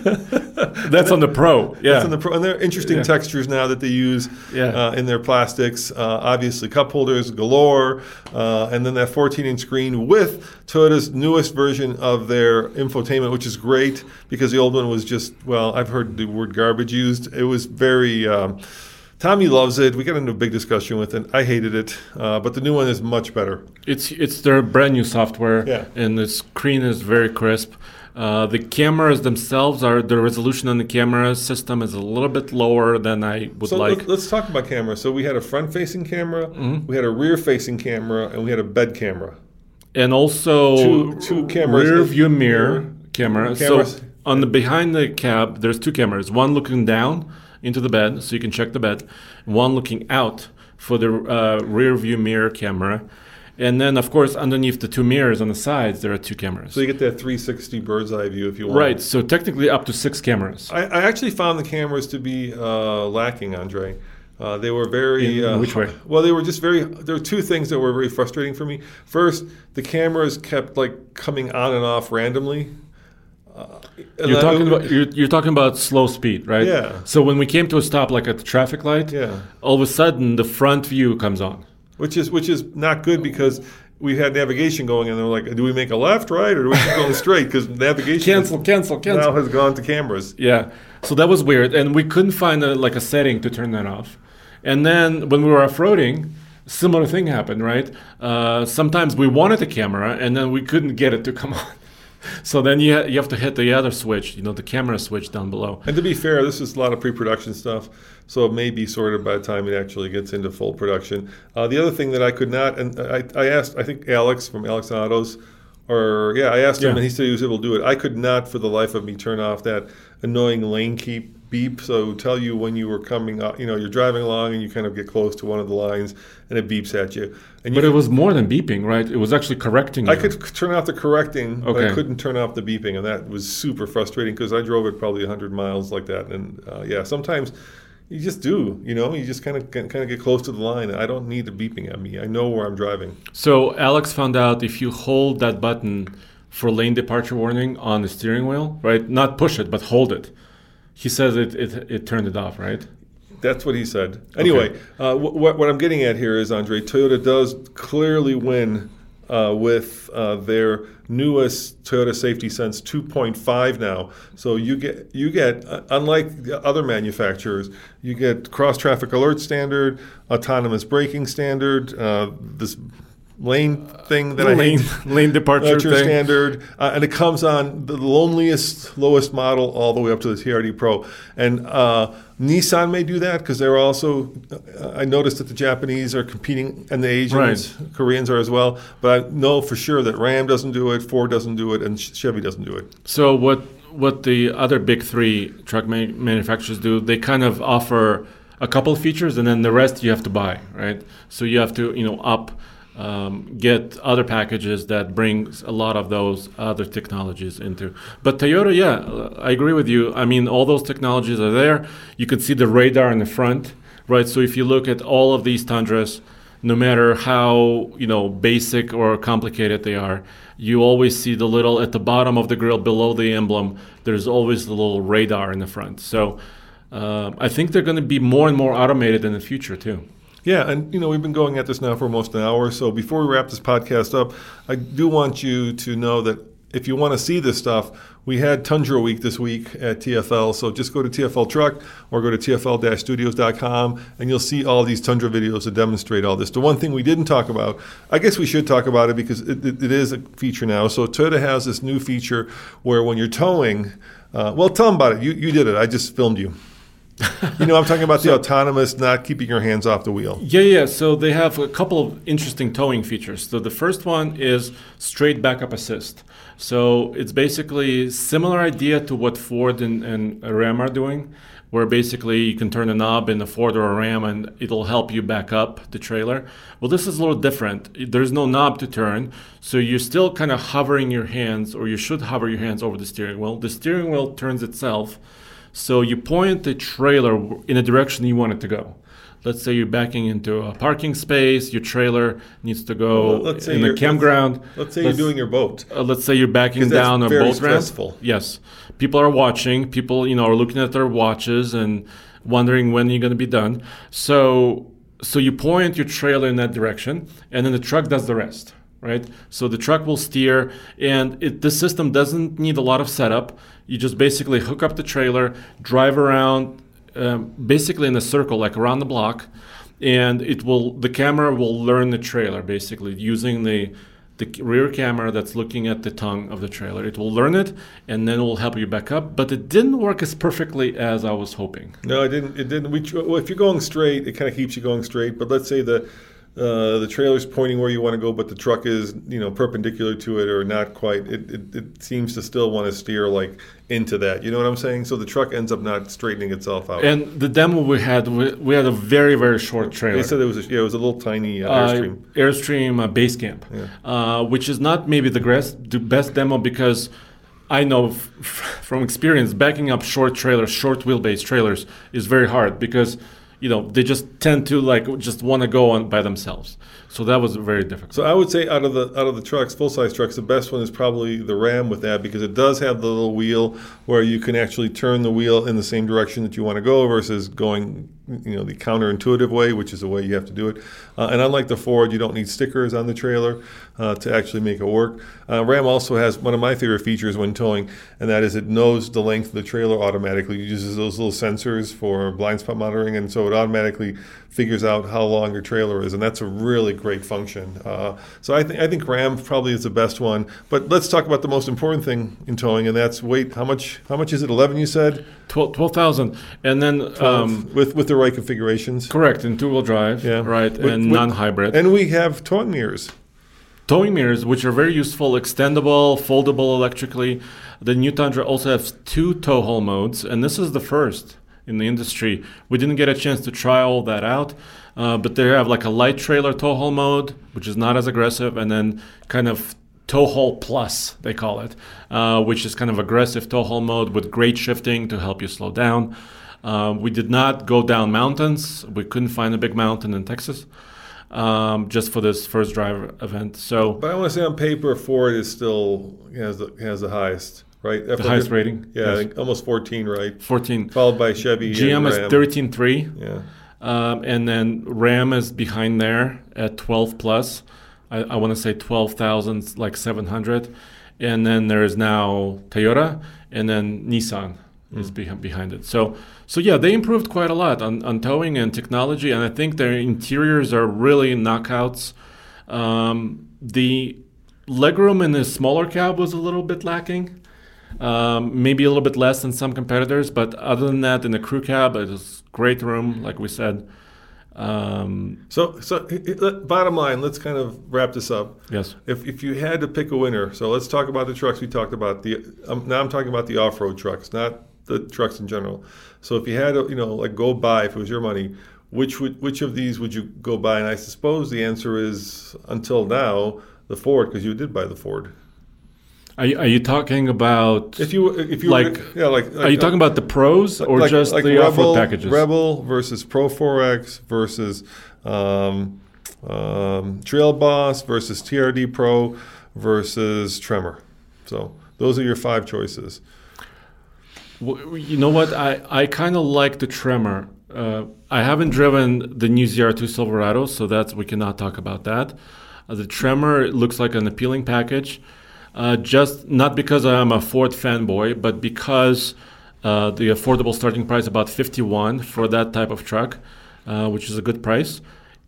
That's on the Pro. Yeah. That's on the Pro. And they're interesting yeah. textures now that they use yeah. uh, in their plastics. Uh, obviously, cup holders galore. Uh, and then that fourteen-inch screen with Toyota's newest version of their infotainment, which is great because the old one was just, well, I've heard the word garbage used. It was very... Um, Tommy loves it. We got into a big discussion with it. I hated it, uh, but the new one is much better. It's it's their brand new software, yeah. and the screen is very crisp. Uh, the cameras themselves are the resolution on the camera system is a little bit lower than I would so like. Let's, let's talk about camera. So we had a front-facing camera, mm-hmm. we had a rear-facing camera, and we had a bed camera. And also two, two cameras. rear view mirror camera. Cameras. So on the behind the cab, there's two cameras. One looking down into the bed, so you can check the bed. One looking out for the uh, rear view mirror camera. And then, of course, underneath the two mirrors on the sides, there are two cameras. So you get that three sixty bird's eye view if you want. Right, so technically up to six cameras. I, I actually found the cameras to be uh, lacking, Andre. Uh, they were very... In uh, which way? Well, they were just very... There were two things that were very frustrating for me. First, the cameras kept like coming on and off randomly. Uh, you're talking about you're, you're talking about slow speed, right? Yeah. So when we came to a stop, like at the traffic light, yeah. all of a sudden the front view comes on, which is which is not good because we had navigation going, and they're like, "Do we make a left, right, or do we keep going straight?" Because navigation cancel, cancel, cancel now has gone to cameras. Yeah. So that was weird, and we couldn't find a, like a setting to turn that off. And then when we were off-roading, similar thing happened, right? Uh, sometimes we wanted the camera, and then we couldn't get it to come on. So then you, ha- you have to hit the other switch, you know, the camera switch down below. And to be fair, this is a lot of pre-production stuff, so it may be sorted by the time it actually gets into full production. Uh, the other thing that I could not, and I, I asked, I think Alex from Alex Autos, or yeah, I asked him, Yeah. and he said he was able to do it. I could not, for the life of me, turn off that annoying lane keep beep. So it would tell you when you were coming up, you know, you're driving along and you kind of get close to one of the lines, and it beeps at you. And you But it was more than beeping, right? It was actually correcting you. I could c- turn off the correcting, but I Okay. couldn't turn off the beeping, and that was super frustrating because I drove it probably one hundred miles like that. And uh, yeah, sometimes you just do, you know, you just kind of kind of get close to the line. I don't need the beeping at me. I know where I'm driving. So Alex found out if you hold that button for lane departure warning on the steering wheel, right? Not push it, but hold it. He says it it, it turned it off, right? That's what he said. Anyway, Okay. uh, wh- what, what I'm getting at here is, Andre, Toyota does clearly win uh, with uh, their newest Toyota Safety Sense two point five now. So you get, you get uh, unlike the other manufacturers, you get cross-traffic alert standard, autonomous braking standard, uh, this lane thing that I lane hate. lane departure That's your thing. standard, uh, and it comes on the loneliest, lowest model all the way up to the T R D Pro. And uh, Nissan may do that because they're also, uh, I noticed that the Japanese are competing, and the Asians, Right. Koreans are as well. But I know for sure that Ram doesn't do it, Ford doesn't do it, and Chevy doesn't do it. So what what the other big three truck ma- manufacturers do, they kind of offer a couple of features, and then the rest you have to buy, right? So you have to, you know, up. Um, get other packages that brings a lot of those other technologies into. But Toyota, yeah, uh, I agree with you. I mean, all those technologies are there. You can see the radar in the front, right? So if you look at all of these Tundras, no matter how, you know, basic or complicated they are, you always see the little, at the bottom of the grille below the emblem, there's always the little radar in the front. So uh, I think they're going to be more and more automated in the future too. Yeah, and you know, we've been going at this now for almost an hour. So before we wrap this podcast up, I do want you to know that if you want to see this stuff, we had Tundra Week this week at T F L. So just go to T F L Truck or go to T F L studios dot com, and you'll see all these Tundra videos that demonstrate all this. The one thing we didn't talk about, I guess we should talk about it because it, it, it is a feature now. So Toyota has this new feature where when you're towing, uh, well, tell them about it. You, you did it. I just filmed you. You know, I'm talking about the autonomous, not keeping your hands off the wheel. Yeah, yeah. So they have a couple of interesting towing features. So the first one is straight backup assist. So it's basically similar idea to what Ford and, and Ram are doing, where basically you can turn a knob in a Ford or a Ram and it'll help you back up the trailer. Well, this is a little different. There's no knob to turn, so you're still kind of hovering your hands, or you should hover your hands over the steering wheel. The steering wheel turns itself. So you point the trailer in a direction you want it to go. Let's say you're backing into a parking space. Your trailer needs to go Well, let's say in a you're- campground. Let's, let's say you're doing your boat. Uh, let's say you're backing 'Cause that's down a very boat ramp. stressful. Yes, people are watching. People, you know, are looking at their watches and wondering when you're going to be done. So, so you point your trailer in that direction, and then the truck does the rest. Right, so the truck will steer, and it, the system doesn't need a lot of setup. You just basically hook up the trailer, drive around, um, basically in a circle, like around the block, and it will. The camera will learn the trailer basically using the the rear camera that's looking at the tongue of the trailer. It will learn it, and then it will help you back up. But it didn't work as perfectly as I was hoping. No, it didn't. It didn't. We, well, if you're going straight, it kind of keeps you going straight. But let's say the uh, the trailer's pointing where you want to go, but the truck is, you know, perpendicular to it or not quite. It, it, it seems to still want to steer like into that. You know what I'm saying? So the truck ends up not straightening itself out. And the demo we had, we, we had a very very short trailer. They said it was a, yeah, it was a little tiny uh, Uh, Airstream. Airstream uh, base camp, Yeah. uh, which is not maybe the best, the best demo because I know f- f- from experience backing up short trailers, short wheelbase trailers is very hard because you know they just tend to like just want to go on by themselves. So that was very difficult. So I would say out of the out of the trucks, full size trucks, the best one is probably the Ram with that because it does have the little wheel where you can actually turn the wheel in the same direction that you want to go versus going you know, the counterintuitive way, which is the way you have to do it. Uh, and unlike the Ford, you don't need stickers on the trailer uh, to actually make it work. Uh, Ram also has one of my favorite features when towing, and that is it knows the length of the trailer automatically. It uses those little sensors for blind spot monitoring, and so it automatically figures out how long your trailer is, and that's a really great function. Uh, so I think I think Ram probably is the best one. But let's talk about the most important thing in towing, and that's weight. How much? How much is it? Eleven, you said? twelve thousand. And then um, with with the right configurations. Correct, in two-wheel drive, yeah. right, with, and with, non-hybrid. And we have towing mirrors. Towing mirrors, which are very useful, extendable, foldable electrically. The new Tundra also has two tow haul modes, and this is the first in the industry. We didn't get a chance to try all that out, uh, but they have like a light trailer tow haul mode, which is not as aggressive, and then kind of tow haul plus, they call it, uh, which is kind of aggressive tow haul mode with great shifting to help you slow down. Uh, we did not go down mountains. We couldn't find a big mountain in Texas. Um, just for this first drive event. So, but I want to say on paper, Ford is still has the, has the highest, right? The highest rating? Yeah, Yes. I think almost fourteen, right? fourteen. Followed by Chevy G M and is Ram. thirteen point three. Yeah. Um, and then Ram is behind there at twelve plus. I, I want to say twelve thousand, like seven hundred. And then there is now Toyota, and then Nissan is beh- behind it. So, so yeah, they improved quite a lot on, on towing and technology, and I think their interiors are really knockouts. Um, the legroom in the smaller cab was a little bit lacking, um, maybe a little bit less than some competitors, but other than that, in the crew cab, it was great room, like we said. Um, so, so it, it, bottom line, let's kind of wrap this up. Yes. If if you had to pick a winner, so let's talk about the trucks we talked about. The um, now I'm talking about the off-road trucks, not the trucks in general. So if you had to, you know, like go buy, if it was your money, which would which of these would you go buy? And I suppose the answer is, until now, the Ford, because you did buy the Ford. Are you, are you talking about if you if you like, were, yeah like, like are you talking about the pros or like, just like the Rebel, off-road packages? Rebel versus Pro four X versus um, um, Trail Boss versus T R D Pro versus Tremor. So those are your five choices. Well, you know what? I, I kind of like the Tremor. Uh, I haven't driven the new Z R two Silverado, so that's we cannot talk about that. Uh, the Tremor looks like an appealing package. Uh, just not because I'm a Ford fanboy, but because uh, the affordable starting price about fifty-one for that type of truck, uh, which is a good price.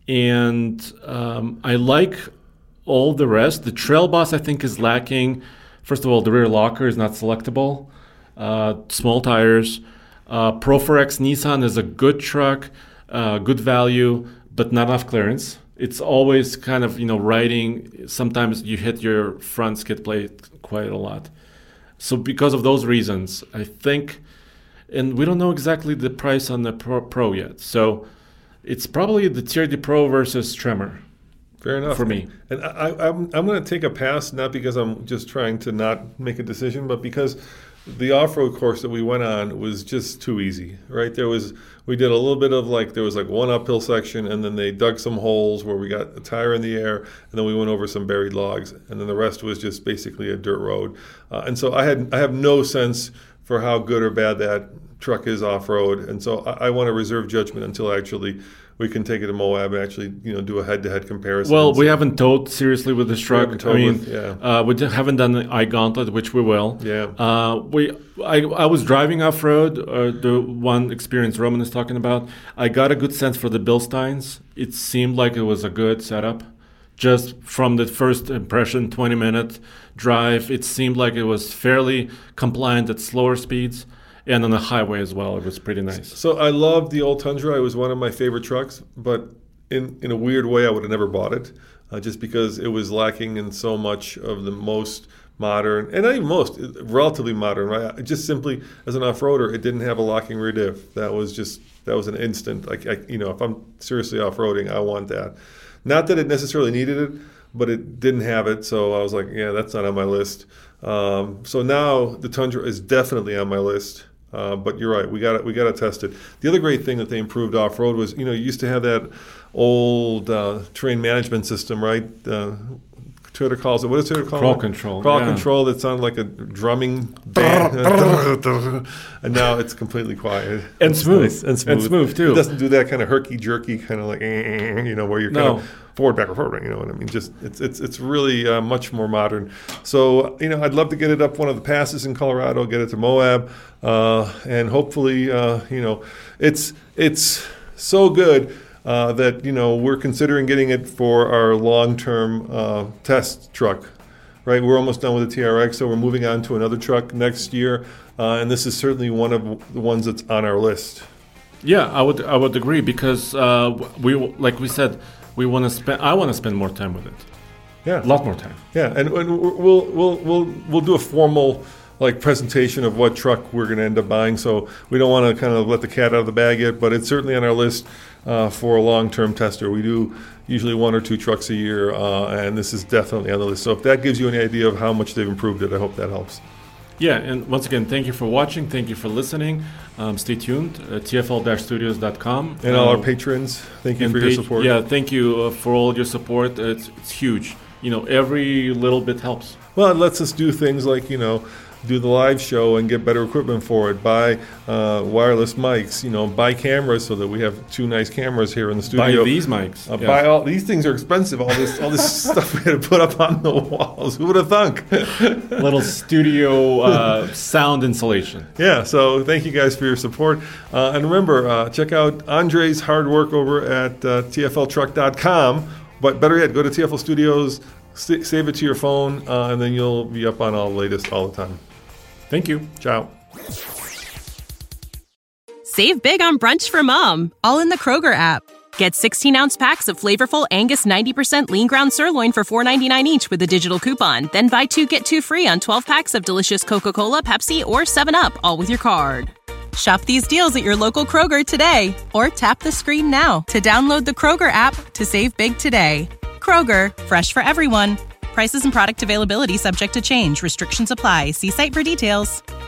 And um, I like all the rest. The Trail Boss, I think, is lacking. First of all, the rear locker is not selectable. Uh, small tires. Uh, Pro four X Nissan is a good truck, uh, good value, but not enough clearance. It's always kind of, you know, riding. Sometimes you hit your front skid plate quite a lot. So because of those reasons, I think, and we don't know exactly the price on the Pro, Pro yet. So it's probably the T R D Pro versus Tremor. Fair enough. For me. And I, I'm, I'm going to take a pass, not because I'm just trying to not make a decision, but because the off-road course that we went on was just too easy, right? There was, we did a little bit of like, there was like one uphill section, and then they dug some holes where we got a tire in the air, and then we went over some buried logs, and then the rest was just basically a dirt road. Uh, and so I had, I have no sense for how good or bad that truck is off-road, and so I, I want to reserve judgment until actually we can take it to Moab and actually, you know, do a head-to-head comparison. Well, we haven't towed seriously with this truck. I mean, with, yeah. uh, we haven't done the iGauntlet, which we will. Yeah. Uh, we, I, I was driving off-road, uh, the one experience Roman is talking about. I got a good sense for the Bilsteins. It seemed like it was a good setup. Just from the first impression, twenty-minute drive, it seemed like it was fairly compliant at slower speeds. And on the highway as well, it was pretty nice. So I loved the old Tundra. It was one of my favorite trucks, but in, in a weird way, I would have never bought it, uh, just because it was lacking in so much of the most modern, and not even most, relatively modern, right? Just simply as an off-roader, it didn't have a locking rear diff. That was just, that was an instant. Like, I, you know, if I'm seriously off-roading, I want that. Not that it necessarily needed it, but it didn't have it, so I was like, yeah, that's not on my list. Um, so now the Tundra is definitely on my list. Uh, but you're right, we got we got to test it. The other great thing that they improved off-road was, you know, you used to have that old uh, terrain management system, right? Uh, Toyota calls it. What does Toyota call Crawl it? control. Crawl yeah. control that sounded like a drumming band. And now it's completely quiet. And It's smooth. nice and smooth. And smooth, too. It doesn't do that kind of herky-jerky kind of like, you know, where you're kind No. of forward, back, forward, you know what I mean? Just it's it's it's really uh, much more modern. So, you know, I'd love to get it up one of the passes in Colorado, get it to Moab, uh, and hopefully, uh, you know, it's it's so good uh, that, you know, we're considering getting it for our long-term uh, test truck. Right, we're almost done with the T R X, so we're moving on to another truck next year, uh, and this is certainly one of the ones that's on our list. Yeah, I would I would agree because uh, we like we said we want to spend I want to spend more time with it. Yeah, A lot more time. yeah, and, and we'll we'll we'll we'll do a formal like presentation of what truck we're going to end up buying. So we don't want to kind of let the cat out of the bag yet, but it's certainly on our list uh, for a long-term tester. We do usually one or two trucks a year, uh, and this is definitely on the list. So if that gives you any idea of how much they've improved it, I hope that helps. Yeah, and once again, thank you for watching. Thank you for listening. Um, stay tuned. Uh, T F L studios dot com. And all our Uh, patrons, thank you and for your page- support. Yeah, thank you uh, for all your support. It's it's huge. You know, every little bit helps. Well, it lets us do things like, you know, do the live show and get better equipment for it, buy uh, wireless mics, you know, buy cameras so that we have two nice cameras here in the Buy studio. these mics. Uh, Yeah. Buy all these things are expensive. All this, all this stuff we had to put up on the walls. Who would have thunk? Little studio uh, sound installation. Yeah. So thank you guys for your support, uh, and remember, uh, check out Andre's hard work over at uh, T F L truck dot com. But better yet, go to T F L Studios, sa- save it to your phone, uh, and then you'll be up on all the latest all the time. Thank you. Ciao. Save big on brunch for mom, all in the Kroger app. Get sixteen-ounce packs of flavorful Angus ninety percent lean ground sirloin for four ninety-nine each with a digital coupon. Then buy two, get two free on twelve packs of delicious Coca-Cola, Pepsi, or seven up, all with your card. Shop these deals at your local Kroger today, or tap the screen now to download the Kroger app to save big today. Kroger, fresh for everyone. Prices and product availability subject to change. Restrictions apply. See site for details.